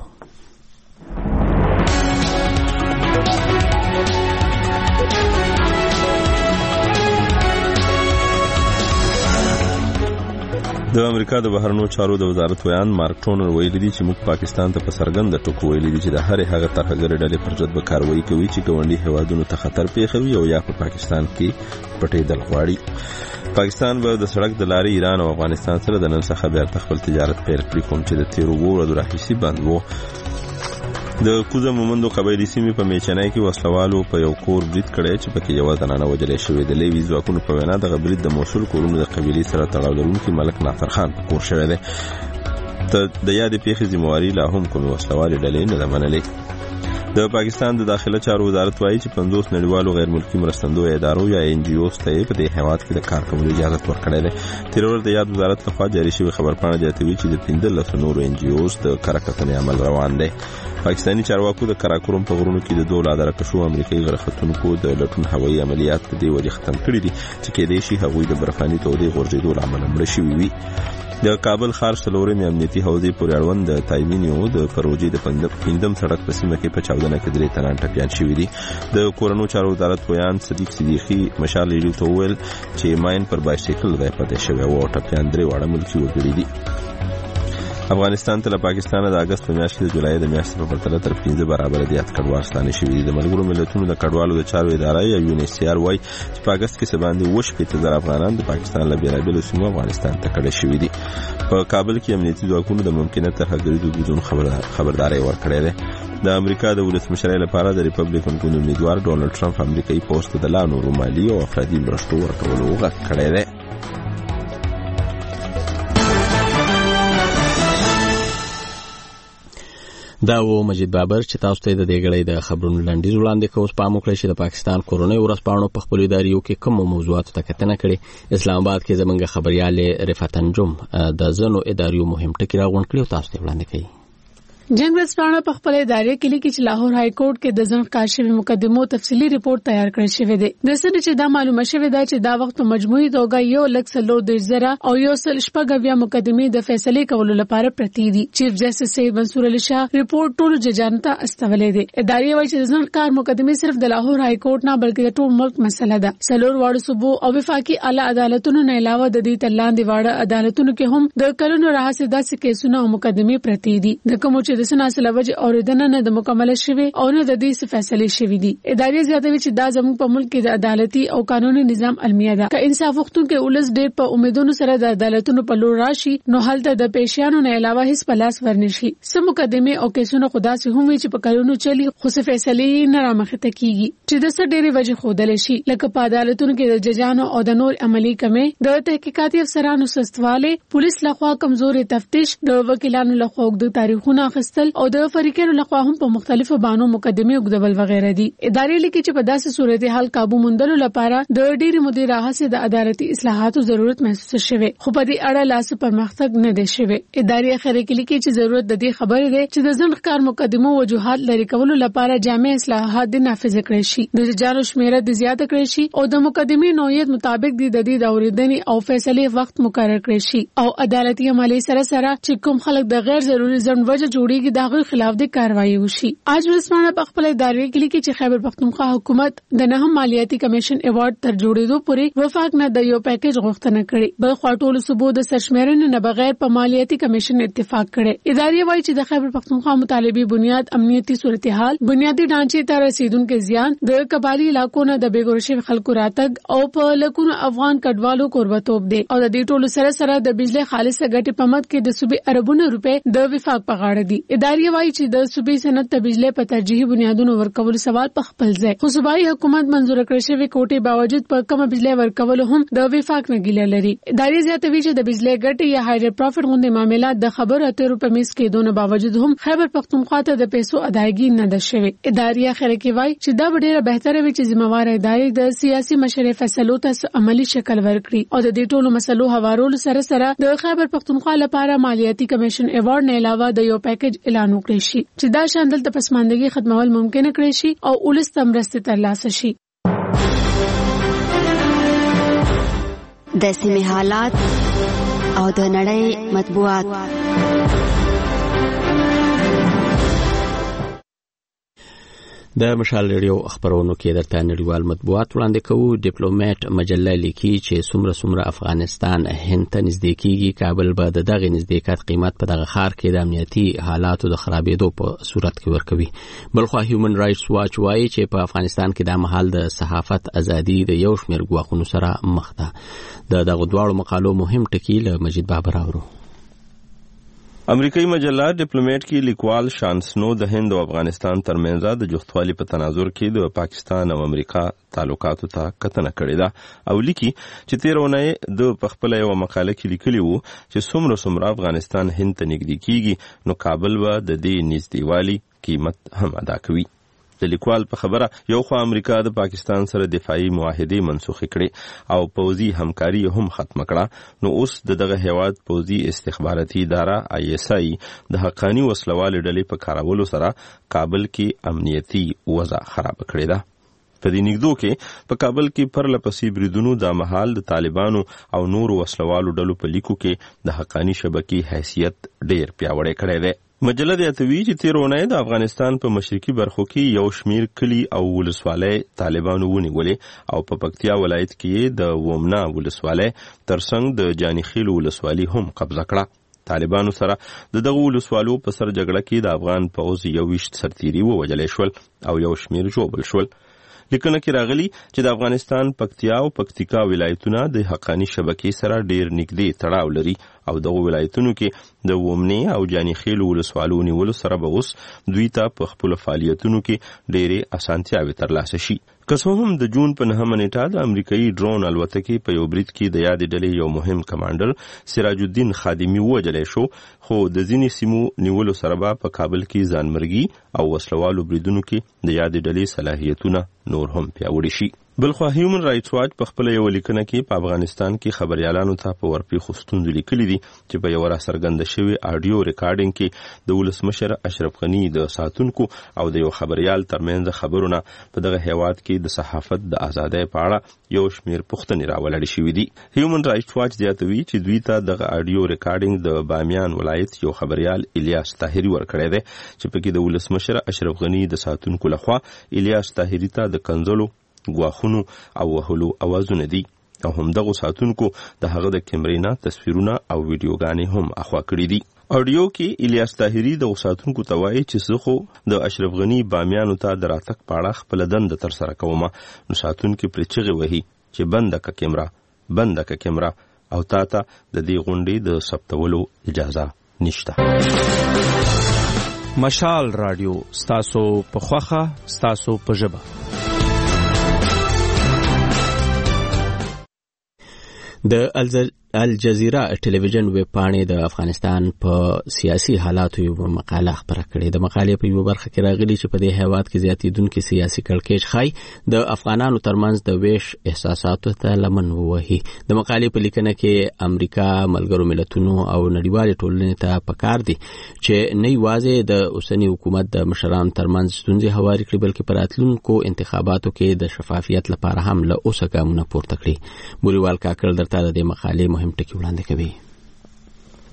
د امریکا د بهرنیو چارو د وزارت ویان مارک ټونر ویلي دي چې موږ پاکستان ته په څرګنده ټکو ویلي دي چې د هرې هغه ترهګرې ډلې پر ضد به کاروایی کوي چې ګاونډي هیوادونو ته خطر پیښوي او یا په پاکستان کې پټېدل غواړي. پاکستان به د سړک د لارې ایران او افغانستان سره د نن څخه بیا خپل تجارت پیل کړي، کوم چې د تیرو ورځو راهیسې بند وو. د کوزه مومندو قبایلی سیمې په میچنای کې وسلوالو په یو کور برید کړی چې پکې یو زنانه وژلې شوې. د لیوي ځواکونو په وینا د برید د موصل کورونو د قبیلې سره تړاو لرونکي ملک ناصر خان په کور شوی دی. د یادې پیښې ذمہواري لا هم کومې وسلوالې ډلې نه ده منلې. د پاکستان د داخله چارو وزارت وایي چې 50 نړیوالو غیر ملکي مرستندویه ادارو یا NGOs ته په دې هیواد کې د کار کولو اجازه ورکړې ده. تیر ورځ د یاد وزارت لخوا جاری شوی خبرپاڼه زیاتوي چې د 15 نورو NGOs د کارکتنې عمل روان دی. پاکستانی چارواکو د کراکورم په غرونو کې د 2 لادر کشو امریکایي غرختونکو د لټون هوایي عملیات په دې وجه ختم کړي دي چې کېدای شي هغوی د برفاني تودې غورځېدو لامل مړه شوي وي. د کابل ښار څلورمې امنیتي حوزې پورې اړوند د تایمینیو د پروژې د پندم سړک په سیمه کې په چاودنه کې 3 تنان ټپیان شوي دي. د کورونو چارو وزارت ویان صدیق صدیقي مشال ریډیو ته وویل چې ماین پر بایسیکل ځای پاتې شوی او ټپیان 3 واړه ملکي وګړي دي. افغانستان ته له پاکستان د اگست په میاشت کې د جولای د میاشتې په پرتله تر 15 برابر زیات کډوال ستانه شوي دي. د ملګرو ملتونو د کډوالو د چارو اداره یا UNHCR وايي چې په اگست کې سباندې 80,000 افغانان د پاکستان له بیلابیلو سیمو افغانستان ته کډه شوي دي. په کابل کې امنیتي ځواکونو د ممکنه ترهګرۍ د وجود خبرداري ورکړې ده. د امریکا د ولسمشر لپاره د ریپبلیکن ګوند امیدوار ډونالد ټرمپ امریکایي پوسټ د لا نورو مالي او افرادي مرستو ورکولو غږ کړی دی. دا و مجید بابر چې تاسو ته د دې غړې د خبرونو لاندې وړاندې کوم پام وکړئ چې د پاکستان کورونی ورسپانو په خپل اداریو کې کوم موضوعات ته کتنه کړي. اسلام آباد کې زمونږ خبريال رفعت انجم د زنو اداریو مهم ټکی راغونډ کړي او تاسو ته وړاندې کوي. جنگ ورځپاڼه په خپل ادارې کې لیکي چې لاهور های کورټ کې د ځن کاشفي مقدمو تفصیلی ریپورت تیار کړی شوی دی. د سړي چې دا معلومه شوی دی چې دا وخت په مجموعي توګه 1,30,000 او 1,000 مقدمې د فیصله کولو لپاره پرتی دي. چیف جسټس سید منصور علي شاه ریپورت ټول ججانو ته استولې دي. ادارې وایي چې ځن کار مقدمې صرف د لاهور های کورټ نه بلکې د ټول ملک مسله ده. څلور واړو صوبو او وفاقي اعلی عدالتونو نه علاوه د دې تلاندې واړه عدالتونو کې هم د کلونو راهیسې داسې کیسونه او مقدمې پرتی دي. د کوم چې د سناسله وجه اوریدنه نه د مکمل شوی او نه د دې فیصله شوی دي. ادارې زیاتوي چې دا زموږ په ملک کې د عدالتي او قانوني نظام المیه ده. که انصاف وختونکو ولس ډېر په امیدونو سره د عدالتونو په لور راشي نو هلته د پیشیانو نه علاوه هیڅ پلاس ورنشي. سم مقدمه او کیسونه خدا سي هم وي چې په کلونو چلی خو څه فیصله نه رامخته کیږي چې د څه ډېری وجه خودل شي لکه په عدالتونو کې د ججانو او د نور عملی کمې د تحقیقاتي افسرانو سستواله پولیس لخوا کمزوري تفتیش د وکیلانو لخوا د تاریخونو اخیستل او د فریقونو لخوا هم په مختلفو بانو مقدمه وګدول وغیرہ دي. ادارې لیکي چې په داسې صورتحال قابو موندلو لپاره د ډېری مودې راهسه د عدالتي اصلاحاتو ضرورت محسوس شوه خو په دې اړه لاس پرمختګ نه دی شوی. ادارې اخر کې لیکي چې ضرورت د دې خبرې ده چې د ځن ښکار مقدمو وجوهات لري کولو لپاره جامع اصلاحات د نافذ کړي شي، د ججانو شمیره د زیاته کړي شي او د مقدمې نوعیت مطابق د دې اوریدنې او فیصله وخت مقرر کړي شي او عدالتي عملي سره چې کوم خلک د غیر ضروري ځن وجه جوړي جوړیږي د هغه خلاف د کاروایی وشي. اج ورځپاڼه په خپل ادارې کې لیکي چې خیبر پختونخوا حکومت د نهم مالیاتي کمیشن ایوارډ تر جوړېدو پورې وفاق نه د یو پیکیج غوښتنه کړې. بل خواټول صوبو د سرشمیرنې نه بغیر په مالیاتي کمیشن اتفاق کړي. ادارې وایي چې د خیبر پختونخوا مطالبي بنیاد امنیتي صورتحال، بنیادی ډانچې ته رسیدونکو زیان، د قبایلی علاقو نه د بیګورشي خلکو راتګ او په لکونو افغان کډوالو قربتوب دی او د دې ټولو سره د بجلی خالصه ګټې په مد کې د صوبې اربونو روپے د وفاق په غاړه دي. ادارې وایي چې د صوبې صنعت ته بجلی په ترجیحي بنیادونو ورکول سوال په خپل ځای، خو صوبایي حکومت منزور کړې شوی کوټې باوجود په کم بجلی ورکول هم د وفاق نه ګیله لري. ادارې زیاتوي چې د بجلی ګټې یا هایر پروفټ غونډې معاملات د خبرو اترو په میز کې دونه باوجود هم خیبر پختونخوا ته د پیسو ادایګي نه ده شوې. ادارې اخر کې وایي چې دا ډېره بهتره وي چې ذمہوار ادارې د سیاسي مشرۍ فیصلو ته عملی شکل ورکړي او د دې ټولو مسلو هوارولو سره د خیبر پختونخوا لپاره مالیاتي کمیشن ایوارډ نه علاوه د یو پیکیج اعلان وکړي شي چې دا شاندل د پسماندګي ختمول ممکن کړي شي او ولس تمرسته ترلاسه شي. د سیمې حالات او د نړۍ مطبوعات. د مشال ریډیو خبرونو کې درته نړیوال مطبوعات وړاندې کوو. ډیپلوماټ مجله لیکي چې څومره افغانستان هند ته نږدې کیږي، کابل به د دغه نزدېکت قیمت په دغه ښار کې د امنیتي حالاتو د خرابېدو په صورت کې ورکوي. بلخو هیومن رائټس واچ وایي چې په افغانستان کې د مهال د صحافت ازادي د یو شمېر ګواښونو سره مخ ده. د دغه دواړو مقالو مهم ټکي له مجید بابر اورو. امریکایي مجله ډیپلوماټ کې لیکوال شان سنو د هند او افغانستان ترمنځ د جوختوالي په تناظر کې د پاکستان او امریکا تعلقاتو ته کتنه کړې ده او لیکي چې تیرونه د خپل یو مقاله کې لیکلی وو چې څومره افغانستان هند ته نږدې کیږي نو کابل به د دې نږدېوالي قیمت هم ادا کوي. د لیکوال په خبره یو خو امریکا د پاکستان سره دفاعي معاهده منسوخ کړي او پوځي همکاري هم ختم کړه، نو اوس دغه هیواد پوځي استخباراتي اداره ISI د حقانی وسلوال ډلې په کارولو سره کابل کې امنیتي وضع خراب کړې ده. په دې نګدو کې په کابل کې پرلپسې بریدونو د مهال د طالبانو او نور وسلوالو ډلو په لیکو کې د حقانی شبکې حیثیت ډېر پیاوړی کړی دی. مجله د اتوی چې تیرونه د افغانستان په مشرقي برخو کې یو شمیر کلی او ولسوالۍ طالبانو ونیولې او په پکتیا ولایت کې د ومنا ولسوالۍ ترڅنګ د جانیخیل ولسوالۍ هم قبضه کړه. طالبانو سره دغه ولسوالو په سر جګړه کې د افغان پوځ 21 سرتیري ووجلې شول او یو شمیر ژوبل شول. لیکنه کې راغلی چې د افغانستان پکتیا او پکتیکا ولایتونه د حقانی شبکې سره ډیر نږدې تړاو لري او دغه ولایتونو کې د ومنې او جانیخیل ولسوالو نیولو سره به اوس دوی ته په خپل فعالیتونو کې ډېرې اسانتیاوې ترلاسه شي. که څه هم د جون په 9 نیټه د امریکایي ډرون الوتکې په یو برید کې د یادې ډلې یو مهم کمانډر سراج الدین خادمي ووجلی شو، خو د ځینې سیمو نیولو سره به په کابل کې ځانمرګي او وسلوالو بریدونو کې د یادې ډلې صلاحیتونه نور هم پیاوړي شي. بلخو هیومن رائټس واچ په خپل یو لیکنه کې په افغانستان کې خبريالانو ته په ورپېښو ستونزو لیکلي دي چې په یو راڅرګنده شوی آډیو ریکارډینګ کې د ولسمشر اشرف غنی د ساتونکو او د یو خبريال ترمنځ خبرونه په دغه هیواد کې د صحافت د ازادۍ په اړه یو شمیر پوښتنې راولړې شوې دي. هیومن رائټس واچ زیاتوي چې دوی ته دغه آډیو ریکارډینګ د بامیان ولایت یو خبريال الیاس طاهری ورکړی دی چې په کې د ولسمشر اشرف غنی د ساتونکو لخوا الیاس طاهری ته د کنځلو غواخونو او وهلو اوازونه دي او هم دغه ساتونکو د هغه د کیمرینا تصویرونه او ویډیوګانې هم اخوا کړې دي. اډیو کې الیاس طاهری د ساتونکو ته وایي چې زه خو د اشرف غنی بامیانو ته د راتګ په اړه خپل دنده تر سره کوم، نو ساتونکو پرې چغې وهي چې بنده کا کیمرا او تا ته د دې غونډې د ثبتولو اجازه نشته. مشال رادیو ستاسو په خوخه ستاسو په ژبه. د الجزیره ټلویزیون ویب پاڼې د افغانستان په سیاسي حالاتو یو مقاله خبره کړې. د مقالې په یو برخه کې راغلي چې په دې هیواد کې زیاتېدونکي سیاسي کړکېچ ښایي د افغانانو ترمنځ د ویش احساساتو ته لمن ووهي. د مقالې په لیکنه کې امریکا، ملګرو ملتونو او نړیوالې ټولنې ته پکار دي چې نه یوازې د اوسني حکومت د مشرانو ترمنځ ستونزې هواري کړي بلکې په راتلونکو انتخاباتو کې د شفافیت لپاره هم له اوسه ګامونه پورته کړي. بوریوال کاکړ درته د دې مقالې مهم ټکي وړاندې کوي.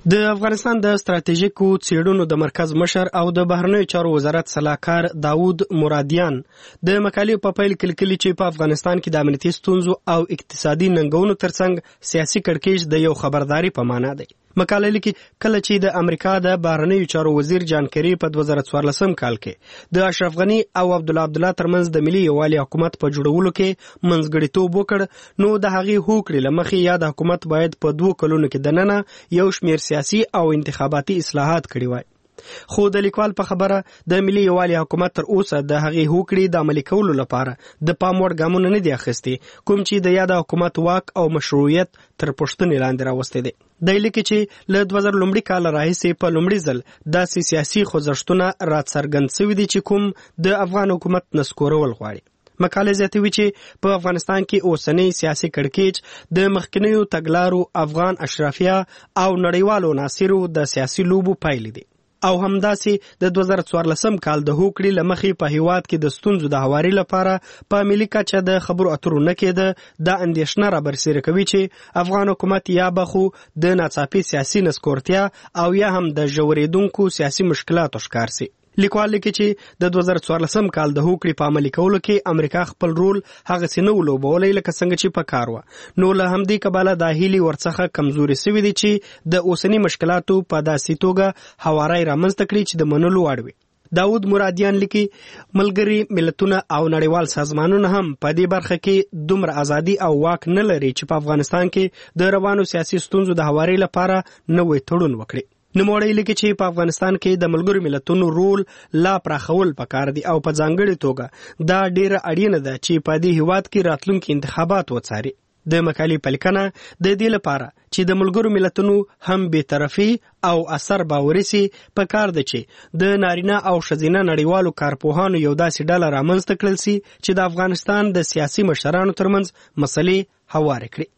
د افغانستان د ستراتیژیکو څېړنو د مرکز مشر او د بهرنیو چارو وزارت سلاکار داود مرادیان د مقالې په پیل کې لیکلي چې په افغانستان کې د امنیتي ستونزو او اقتصادي ننګونو ترڅنګ سیاسي کړکېچ د یو خبرداري په معنا دی. مقاله لیکي کله چې د امریکا د بهرنیو چارو وزیر جان کری په 2014 کال کې د اشرف غنی او عبدالله ترمنځ د ملي یووالي حکومت په جوړولو کې منځګړیتوب وکړ، نو د هغې هوکړې له مخې یا د حکومت باید په 2 کلونو کې دننه یو شمیر سیاسي او انتخاباتي اصلاحات کړي وای. خو د لیکوال په خبره د ملي یووالي حکومت تر اوسه د هغې هوکړې د عملي کولو لپاره د پام وړ ګامونه نه دي اخیستي، کوم چې د یاد حکومت واک او مشروعیت تر پوښتنې لاندې راوستی دی. دی لیکي چې له 2000 کال راهیسې په لومړي ځل داسې سیاسي خوځښتونه راڅرګند شوي دي چې کوم د افغان حکومت نسکورول غواړي. مقاله زیاتوي چې په افغانستان کې اوسنی سیاسي کړکېچ د مخکنیو تګلارو افغان اشرافیه او نړیوالو عناصرو د سیاسي لوبو پایلې دي، او همداسې د 2014 کال د هوکړې له مخې په هیواد کې د ستونزو د هواري لپاره په ملي کچه د خبرو اترو نه کېده. دا اندېښنه رابرسېره کوي چې افغان حکومت یا به خو د ناڅاپي سیاسي نسکورتیا او یا هم د ژورېدونکو سیاسي مشکلاتو ښکار سي. لیکوال لیکي چې د 2014 کال د هوکړې په عملي کولو کې امریکا خپل رول هغسې نه ولوبولی لکه څنګه چې پکار وه، نو له همدې کبله دا هیلې ورڅخه کمزوري سوي دي چې د اوسني مشکلاتو په داسې توګه هواری رامنځته کړي چې د منلو وړ وي. داود مرادیان لیکي ملګري ملتونه او نړیوال سازمانونه هم په دې برخه کې دومره ازادي او واک نه لري چې په افغانستان کې د روانو سیاسي ستونزو د هواري لپاره نوی تړون وکړي. نوموړی لیکي چې په افغانستان کې د ملګرو ملتونو رول لا پراخول پکار دي او په ځانګړې توګه دا ډیره اړینه ده چې په دې هیواد کې راتلونکي انتخابات وڅاري. د مقالې په لیکنه د دې لپاره چې د ملګرو ملتونو هم بېطرفي او اثر باوري سي پکار ده چې د نارینه او ښځینه نړیوالو کارپوهانو یو داسې ډله رامنځته کړل سي چې د افغانستان د سیاسي مشرانو ترمنځ مسلې هوارې کړي.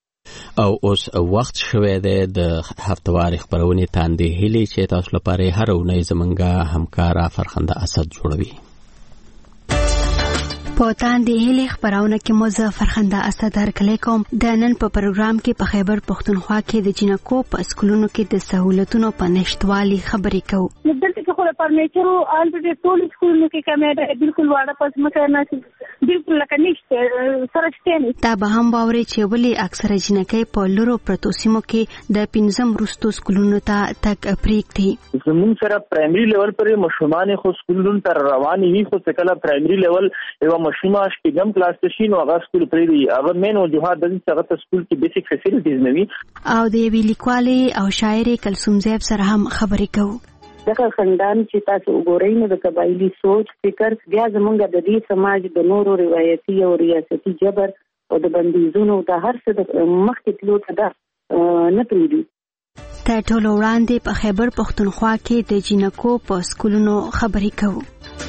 او اوس وخت شوی دی د هفتواري خبرونې تاندې هیلې چې تاسو لپاره هر اونۍ زمونږه همکاره فرخنده اسد جوړوي. په تاندې هیلې خبرونه کې مو زه فرخنده اسد هرکلی کوم. د نن په پروګرام کې په خیبر پښتونخوا کې د جنکو په سکولونو کې د سہولتونو په نشټوالي خبرې کوو. دلته کې خو فرنیچرو البته ټول سکولونو کې کمه ده، بالکل واړه پس مکه نه بالکل لکه نشته سره شته. دا به هم باوري چې ولې اکثره جنکې په لورو پرتو سیمو کې د 15 وروستو سکولونو ته تګ پرېږدي. زموږ سره پرایمري لیول پرې مشومان خو سکولونو تر رواني وي، خو څکله پرایمري لیول یو مشومه شپږم کلاس ته شي نو هغه سکول پرې دی. هغه مین وجوهات د هغه ته سکول کې بیسیک فیسیلیټیز نه وي. او د یوې لیکوالې او شاعرې کلثوم زیب سره هم خبرې کوو. دغه خندان چې تاسو وګورئ نو د قبایلی سوچ فکر بیا زمونږ د دې سماج د نورو روایتي او ریاستي جبر او د بندیزونو د هر څه د مخکې تلو ته ده نه پرېږدي. تر ټولو وړاندې په خیبر پښتونخوا کې د جنکو په سکولونو خبرې کوو.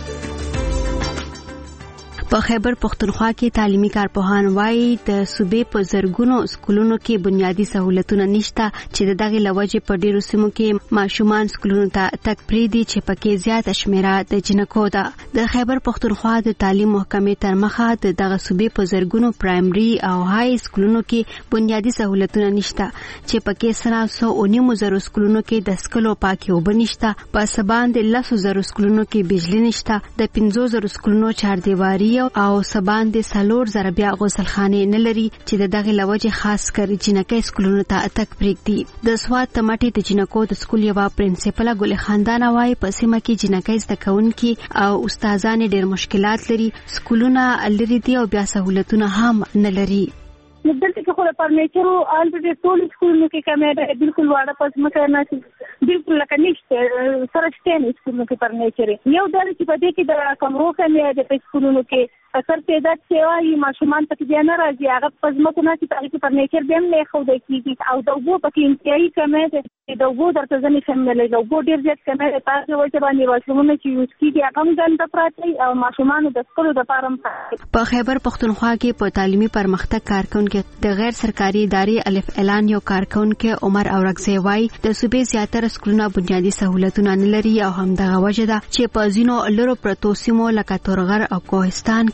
په خیبر پښتونخوا کې تعلیمي کارپوهان وایي د صوبې په زرګونو سکولونو کې بنیادی سہولتونه نشته چې دغه لوجې په ډیرو سیمو کې ماشومان سکولونو ته تک پریدي چې پکې زیات شمیره د جنکو ده. د خیبر پښتونخوا د تعلیم محکمې تر مخه دغه صوبې په زرګونو پرایمري او های سکولونو کې بنیادی سہولتونه نشته چې پکې سره 190,000 سکولونو کې د سکلو پاکي اوبه نشته، په سبان د 10,000 سکولونو کې بجلی نشته، د 50,000 سکولونو چاردیواري او سبان د 4,000 بیا غسلخانه نه لري چې دغه لوجه خاص کر جنکې سکولونو ته تک پریږدي. د سواد تمټي د جنکو د سکول یو پرنسپل ګل خاندان وايي په سیمه کې جنکې زده کوونکي او استادان ډېر مشکلات لري، سکولونه لري دي او بیا سہولتونه هم نه لري. دلته کې خو فرنیچرو البته ټول سکولونو کې کمه ده، بالکل واړه پس مکه نه بالکل لکه نشته سره شته سکولونو کې فرنیچر یو ډول چې په دې کې د کمرو کمه ده په سکولونو کې اثر پیدا شوی ماشومان پکې بیا نه راځي، هغه پزماکو نه چې په فرنیچر به نه خو د کیږي او د وګو پکې انتهایی کمه ده، د وګو درته ځنې شاملې د وګو ډیر زیات کمه ده. تاسو وایي باندې ماشومان چې یوز کیږي هغه هم ځان ته پراته او ماشومان د سکولو د فارم په خیبر پښتونخوا کې په تعلیمي پرمختګ کارکونکو د غیر سرکاري ادارې الف اعلان یو کارکونکو عمر اورغزی وايي د صوبې زیاتره سکولونه بنیادی سہولتونه نه لري او هم دغه وجه ده چې په ځینو لرو پرتو سیمو لکه تورغر او کوهستان کې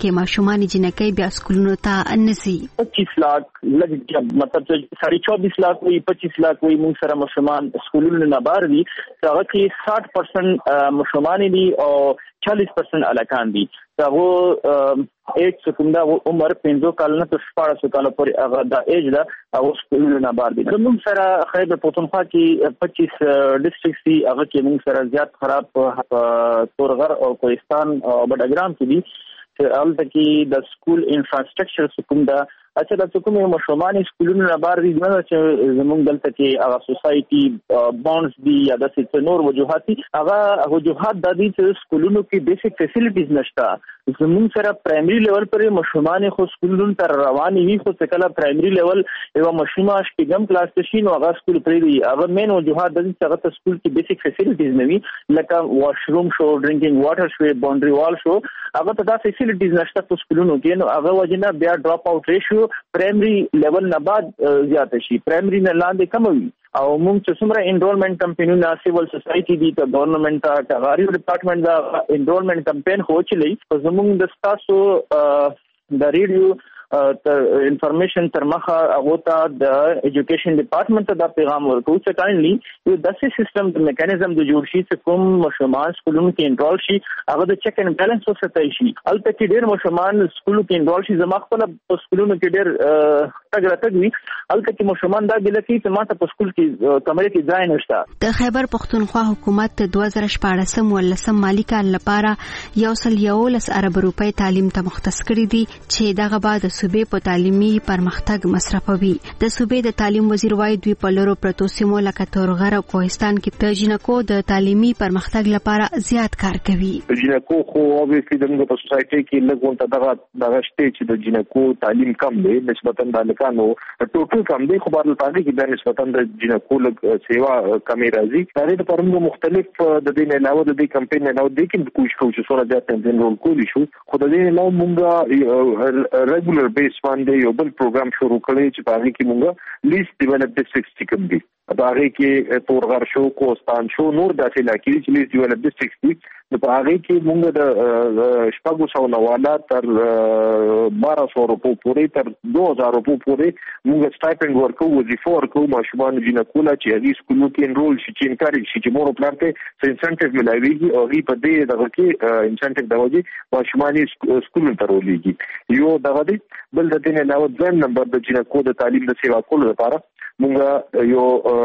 کې ماشومان جنکۍ بیا سکولونو ته نسی 25 लाख لږ مطلب 24 लाख وي 25 लाख وي موږ سره ماشومان سکولونو نه بار دي هغه کې 60% ماشومان دي او 40% الکان دي هغه ایج څخه عمر 15 کال نه تر 14 کال پورې هغه د ایج دا او سکولونو نه بار دي موږ سره خیبر پختونخوا کې 25 ډیسټریکټ دي هغه کې موږ سره زیات خراب تورغر او کوهستان او بډاګرام کې دي چې البته کې د سکول انفراستراکچر څخه دا اچھا د کومه مشرومان سکولونو نه بار دي نه چې زمونږ دلته کې هغه سوسايټي بانډز دي یا د څه نور وجوهات هغه وجوهات د دې چې سکولونو کې بیسیک فیسیلیټیز نشته زمونږ سره پرایمري لیول پر مشرومان خو سکولونو تر رواني وي خو څکله پرایمري لیول یو مشرومه شپږم کلاس ته شي نو هغه سکول پرې دی هغه مین وجوهات د دې چې هغه سکول کې بیسیک فیسیلیټیز نه وي لکه واشروم شو ډرینکینګ واټر شو باونډري وال شو هغه ته دا فیسیلیټیز نشته په سکولونو کې نو هغه وجنه بیا ډراپ اوټ ریشیو پرایمري لیول نه بعد زیات شي پرایمري نه لاندې کم وي او موږ چې څومره انرولمنت کمپینونه سیول سوسايټي دي ته گورنمنت ته ټغاریو ډپارټمنټ دا انرولمنت کمپین خو چلی زموږ د تاسو د ریډیو انفارمیشن تر مخه هغه ته د ایجوکیشن ډپارټمنټ ته دا پیغام ورکوي چې کاینلی یو داسې سیستم د میکانیزم د جوړ شي چې کوم مشرومان سکولونو کې انرول شي هغه د چیک اینڈ بیلانس وساتای شي البته کې ډېر مشرومان سکولونو کې انرول شي زما خپل په سکولونو کې ډېر تګ راتګ وي البته کې مشرومان دا ګل کوي چې ماته په سکول کې کمرې کې ځای نشته د خیبر پختونخوا حکومت 2014 ولسم مالی کال لپاره 1.1 ارب روپۍ تعلیم ته مختص کړی دي چې دغه بعد صوبې په تعلیمي پرمختګ مصرفوي د صوبې د تعلیم وزیر وايي دوی په لورو پروتو سیمو لکه تورغر او کوهستان کې د جنکو د تعلیمي پرمختګ لپاره زیات کار کوي جنکو خو اوبېسلی دغه په سوسايټي کې لګون ته دغه شته چې د جنکو تعلیم کم دی نسبتا د لکانو ټوټل کم دی خو بل پاره کې د نسبتا د جنکو لګ سیوا کمی راځي دا د پرمو مختلف د دې نه علاوه د دې کمپاین نه علاوه د کوم کوشش کوي چې سره د تنظیم رول کولی شو خو د دې علاوه مونږه ریګولر بیس باندې یو بل پروګرام شروع کړی چې په هغه کې مونږه لیست ډیولپ ډیسټریکټ کوم دي په هغه کې تورغر شو کوهستان شو نور داسې علاقې چې لیست ډیولپ ډیسټریکټ دي په هغه کې مونږ د شپږو سو نواله تر 1200 روپو پورې تر 2000 روپو پورې مونږ سټایپنډ ورکو وظیفه ورکو ماشومان جنکولا چې هغه سکولونو کې انرول شي چې انکارج شي چې مور پلان ته انسنټیو ملایويږي او هغه په دې دغه کې انسنټیو د وجې ماشومان سکولونو ته ورولېږي یو دغه دی بل د دې نه علاوه ځم نمبر د جنکو د تعلیم د سیوا کولو لپاره مونږ یو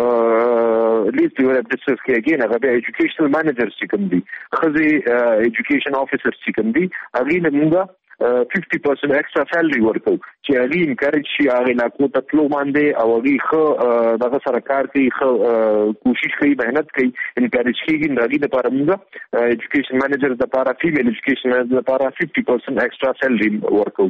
لیست ډیولپ ډیسټریکټ کې اگین هغه د ایجوکیشنل مانیجرز چې کوم دي خزي ایجوکیشن افیسرز چې کوم دي هغه نه مونږ 50% extra salary ورکو چې هغه انکارج شي هغه لاکو ته تلو باندې او هغه خو دغه سره کار کوي خو کوشش کوي مهنت کوي انکارج کیږي د دې لپاره موږ ایجوکیشن مانیجر د لپاره فیمیل ایجوکیشن مانیجر لپاره 50% extra salary ورکو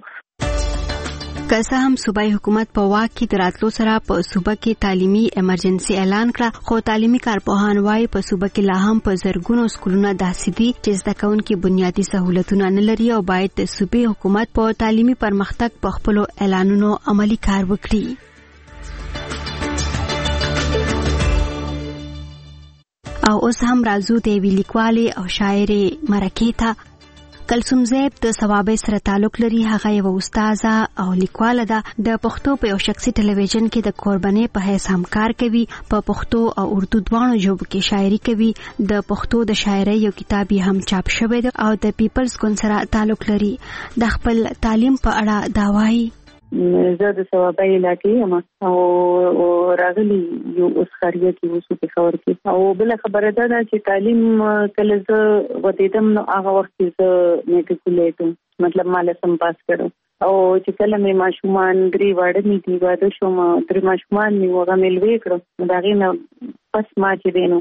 که څه هم صوبایي حکومت په واک کې د راتلو سره په صوبه کې تعلیمي ایمرجنسي اعلان کړه خو تعلیمي کارپوهان وايي په صوبه کې لا هم په زرګونو سکولونه داسې دي چې زده کوونکي بنیادي سہولتونه نه لري او باید د صوبایي حکومت په تعلیمي پرمختګ په خپل اعلانونو عملی کار وکړي او اوس هم راځو د لیکوالې او شاعرې مرکې ته کلثوم زیب د ثوابې سره تعلق لري هغه یو استاده او لیکواله ده د پښتو په یو شخصي ټلویزیون کې د قربانې په حیث هم کار کوي په پښتو او اردو دواړو ژبو کې شاعري کوي د پښتو د شاعرۍ یو کتاب هم چاپ شوی دی او د پیپلز ګوند سره تعلق لري د خپل تعلیم په اړه دا وایي زه د ثوابې علاقې یم او راغلی یو اوس خاریه کې اوسو په خبر کې او بل خبره ده چې تعلیم کله زه ودیدم نو هغه وخت زه میټریکولیټم مطلب مال سم پاس کړو او چې کله مې ماشومان درې واړه مې دی واده شوم درې ماشومان مې وغه ملوي کړو دا غي نه پس ما چې دینو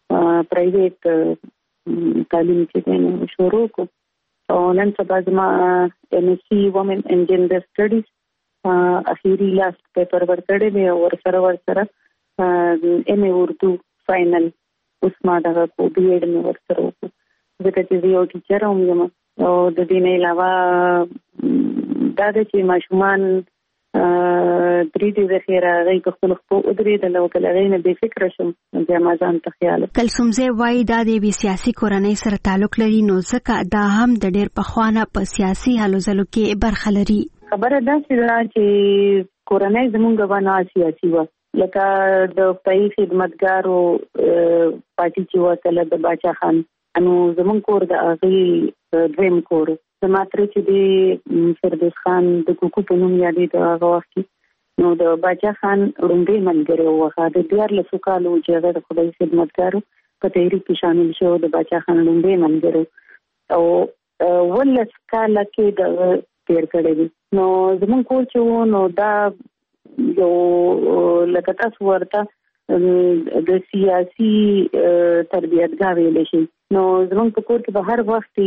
پرایویټ تعلیم چې دینو شروع کو او نن سبا زما MSc Women and Gender Studies اخیری لاست پیپر ورکړی دی او سره MA اردو فائنل اوس ما دغه کو BA مې ورسره وکړو ځکه چې یو ټیچر هم یم او د دې نه علاوه دا چې ماشومان درې دې د خیر هغه په خپل خو درې د لو کله غینه به فکر شم چې ما ځان ته خیال کلسومزه وای دا د سیاسي کورنۍ سره تعلق لري نو ځکه دا هم د ډېر پخوانه په سیاسي حالو ځلو کې برخه لري. خبره ده چې کورنۍ زمونږ باندې سیاسي و لکه د پای خدمتګارو پارټي چې وکړه د باچا خان انو زمون کور د هغه دریم کور زماتره چې د فردوس خان د کوکو په نوم یادې د هغه وخت نو د باچا خان روندې منګره وغه د ډیر له سوکالو چې د خدای خدمتګارو په تحریک کې شامل شو د باچا خان روندې منګره او ولس کاله کې د تیر کړی نو زمون کور چې نو دا یو لکه تاسو ورته د سیاسي تربیتګاه ویل شي نو زموږ په کور کې به هر وخت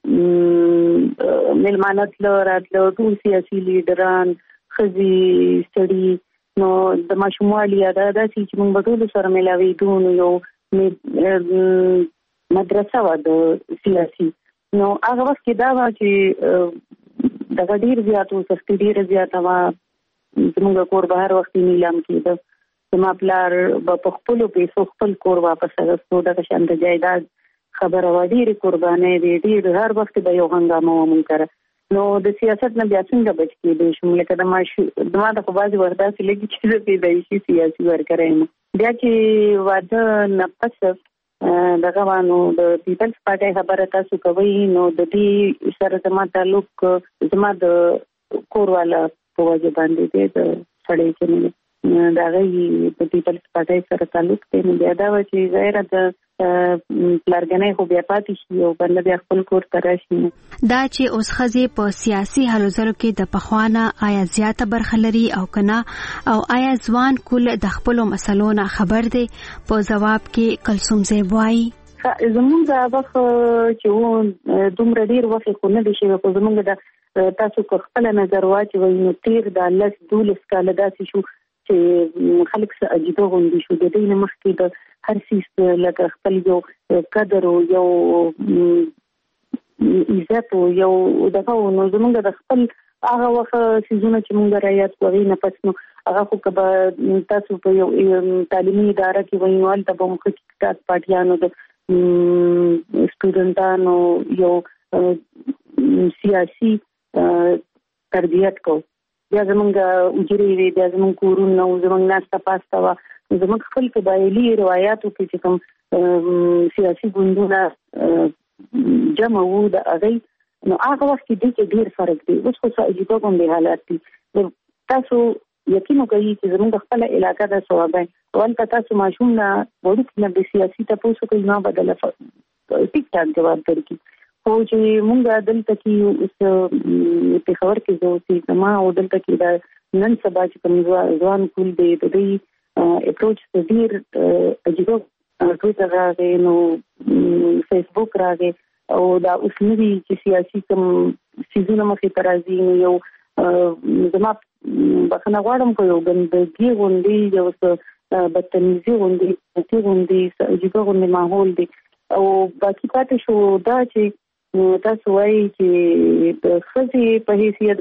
ملمانه راتلو ټول سیاسي لیډران خزي سړي نو د ماشوموالي یاده ده چې موږ به ټول سره ملاویدو نو یو مدرسه و د سیاسي نو هغه وخت کې دا و چې د ډیر زیاتو سختي ډیر زیاته و زموږ کور به هر وخت نیلام کېده زما پلار په خپل پیسو خپل کور واپس راغستو د شان د جایداد خبره و ډیره قربانې دي ډیر هر وخت به یو هنګامه و مونږ کړه نو د سیاست نه بیا څنګه بچ کېدې شم لکه د ما د خبرې ورته لګي چې د دایشي سیاسي ورکرم بیا چې واده نه پس دغه وانو د پیپلز پارټي خبره تاسو کوي نو د دې سره زما تعلق زما د کور والا په وجه باندې د سړی کې دا غي د پیپلز پارټي سره تعلق دی نو بیا دا و چې غیر د پلارګنې خو بیا پاتې شي او بل بیا خپل کور ته راشي دا چې اوس خزي په سیاسي حالو زرو کې د پخوانه آیا زیاته برخه لري او کنه او آیا ځوان کول د خپل مسلو نه خبر دی په جواب کې کلسومزه وای زموږ دا وخت چې دومره ډیر وخت خو نه دي شي په زموږ د تاسو خپل نظر واچوي نو تیر د 12 کال داسې شو چې خلک څه عجیبه غوندي شو د دې مخکې د هر څه لکه خپل یو قدر او یو عزت او یو دغه نو زمونږ د خپل هغه وخت سيزونه چې مونږ رايات کوي نه پس نو هغه خو کبه تاسو په یو تعلیمي اداره کې وینول ته به مخ کې پارټیانو د سټوډنټانو یو سیاسي تربیت کو بیا زمونږ اجري وی بیا زمونږ کورونه او زمونږ ناستا پاستا وا زمونږ خپل قبایلی روایتو کې چې کوم سیاسي ګوندونه جمع وو د هغه نو هغه وخت کې ډېر فرق دی اوس خو څه عجیبه کوم دی حالات دي تاسو یقین کوي چې زمونږ خپل علاقې د ثوابه ولته تاسو ماشوم نه وړو کې د سیاسي تاسو کوي نه بدله ټیک ټاک جواب درکې خو چې مونږ دلته کې اوس په خبر کې زه سما او دلته کې دا نن سبا چې کوم ځوان کول دی د دې اپروچ ته ډیر عجیبه ټویټر راغی نو فیسبوک راغی او دا اوس نوی چې سیاسي کوم سيزونه مخې ته راځي یو زما بخنه غواړم کو یو ګندګي غونډي یو څه بدتمیزي غونډي عجیبه غونډي ماحول دی او باقي پاتې شو دا چې تاسو وایي چې د خزي په حیثیت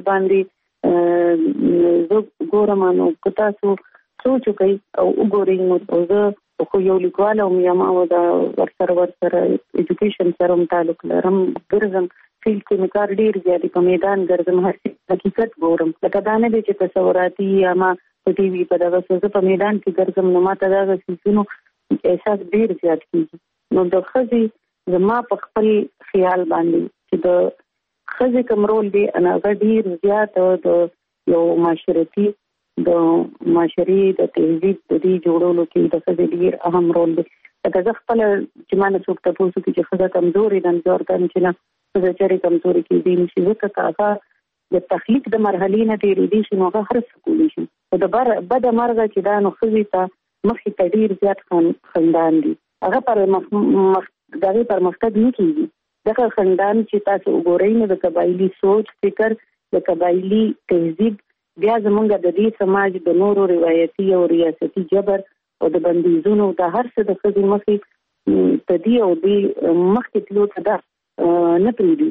باندې زه ګورم نو تاسو سوچ کوي او وګورئ نو زه خو یو لیکوال او ما دا ورسره ایجوکیشن سره تعلق لرم ګرځم فیلډ کې مکار ډیر زیاتې په میدان ګرځم هر څه حقیقت ګورم لکه دا نه دي چې تصوراتي یا ما په ټي وي په دغه څه په میدان کې ګرځم نو ما ته دا څه احساس ډیر زیات کیږي نو د خزي زما په خپل خیال باندې چې د خزي کوم رول دی انا ډیر زیات د یو معاشرتي د معاشري د تهذیب د دې جوړولو کې د خزي ډیر اهم رول دی دا خپل چې مانه څوک ته پوښتنه کوي چې خزه کمزوري ده ځورته چې نه خزه چېرې کمزوري کې دي چې ځکه کاغه د تخلیق د مرحلې نه تیرې دي چې نو هر څه کولی شي او د بد مرغه چې دا نو خزي ته مخې ته ډیر زیات خندان دي هغه پر دغه پرمختګ نه کیږي دغه خندان چې تاسو وګورئ نو د قبایلی سوچ فکر د قبایلی تهذیب بیا زمونږ د دې سماج د نورو روایتي او ریاستي جبر او د بندیزونو د هر څه د خزي مخې ته دی او د مخکې تلو ته نه پریږدي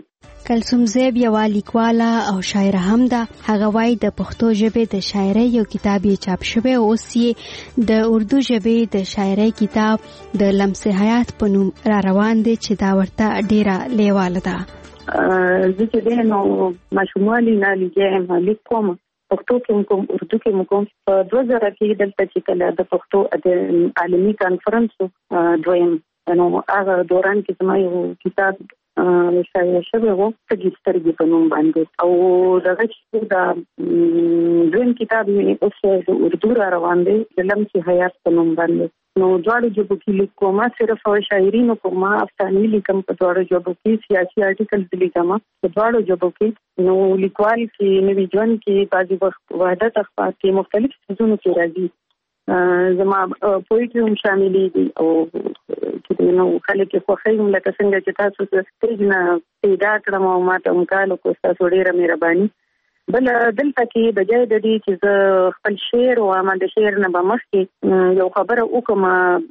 کلثوم زیب یو لیکواله او شاعره هم ده. هغه وایي د پښتو ژبې د شاعرۍ یو کتاب یې چاپ شوی او اوس یې د اردو ژبې د شاعرۍ کتاب د لمس حیات په نوم را روان دی چې دا ورته ډیره لیواله ده. زه چې دی نو ماشوموالي نه لیکم لیکم پښتو کې کوم اردو کې کوم په 2000 کې دلته چې کله د پښتو د عالمي کانفرنس دویم نو هغه دوران کې زما یو کتاب شایع شوی و سترګې په نوم باندې او دغه چې دا دویم کتاب یې اوس د اردو را روان دی د لمس حیات په نوم باندې نو دواړو ژبو کې لیکم صرف شاعري نه کوم افسانې لیکم په دواړو ژبو کې سیاسي آرټیکلز لیکم په دواړو ژبو کې نو لیکوال کې نوی ژوند کې بعضي وخت وحدت اخبار کې مختلف څیزونو کې راځي زما پویټري هم شاملې دي او چې نو خلک خو خیم لکه څنګه چې تاسو ستاسو نه پیدا کړم او ما ته مکالو کو تاسو ډیره مهرباني بل دلته کې د جای د دې چې خپل شعر او ما د شعر نه بمخکې یو خبره وکم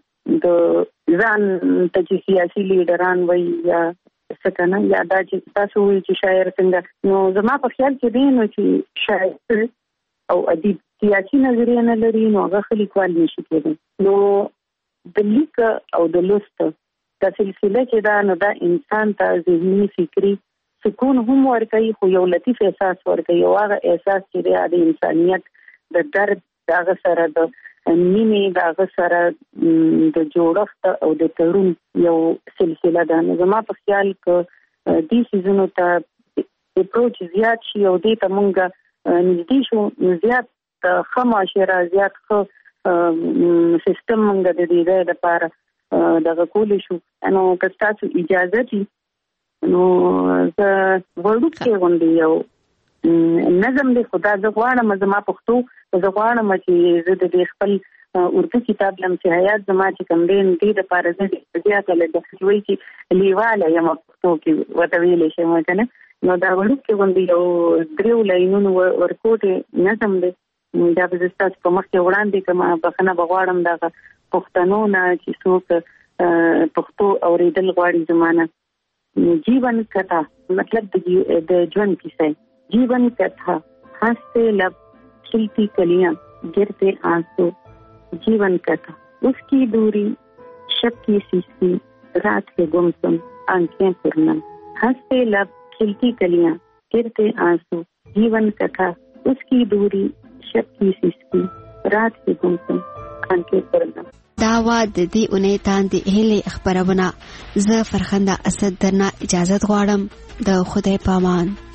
د ځان ته سیاسي لیډران وي یا څنګه یا دا چې تاسو وی چې شاعر څنګه نو زما په خیال کې دی نو چې شاعر او ادیب سیاسي نظریه نه لري نو هغه خلیکوال نشي کېدای نو د لیک او د لوست د سلسله چې دا نو دا انسان ته ذهني فکری سکون هم ورکوي خو یو لطیف احساس ورکوي او هغه احساس چې د انسانیت د درد دغه سره د مینې دغه سره د جوړښت او د تړون یو سلسله ده نو زما په خیال کې دې سيزونو ته اپروچ زیات شي او دې ته مونږ نږدې شو زیات خماشره زیات خو سیستم مونږ د دې لپاره دغه کول شو نو که تاسو اجازه دي نو زه ورډ کې غونډې یو نظم دې خدا ز غواړم زما پښتو ز غواړم چې زه د خپل اردو کتاب لمس حیات زما چې کوم دې د لپاره زه زیاته لګم وایي چې لیواله یم پښتو کې وته ویلې شم کنه نو دا ورډ کې غونډې یو دریو لاینونو ورکوټه نظم دې دا به تاسو په مخ کې وړاندې کوم بخنه بغواړم دا پښتنو نه چې څوک پښتو اوریدل غواړي زمانہ जीवन कथा मतलब द ژوند کیسه जीवन कथा हंसते लब खिलती कलियां गिरते आंसू जीवन कथा उसकी दूरी शब की सीसी रात के गुमसुम आंखें पुरना हंसते लब खिलती कलियां गिरते आंसू जीवन कथा उसकी दूरी शब की सीसी रात के गुमसुम आंखें पुरना داوا د دې اونۍ تاندې هلي خبرونه زه فرخنده اسد درنه اجازه غواړم د خدای پامان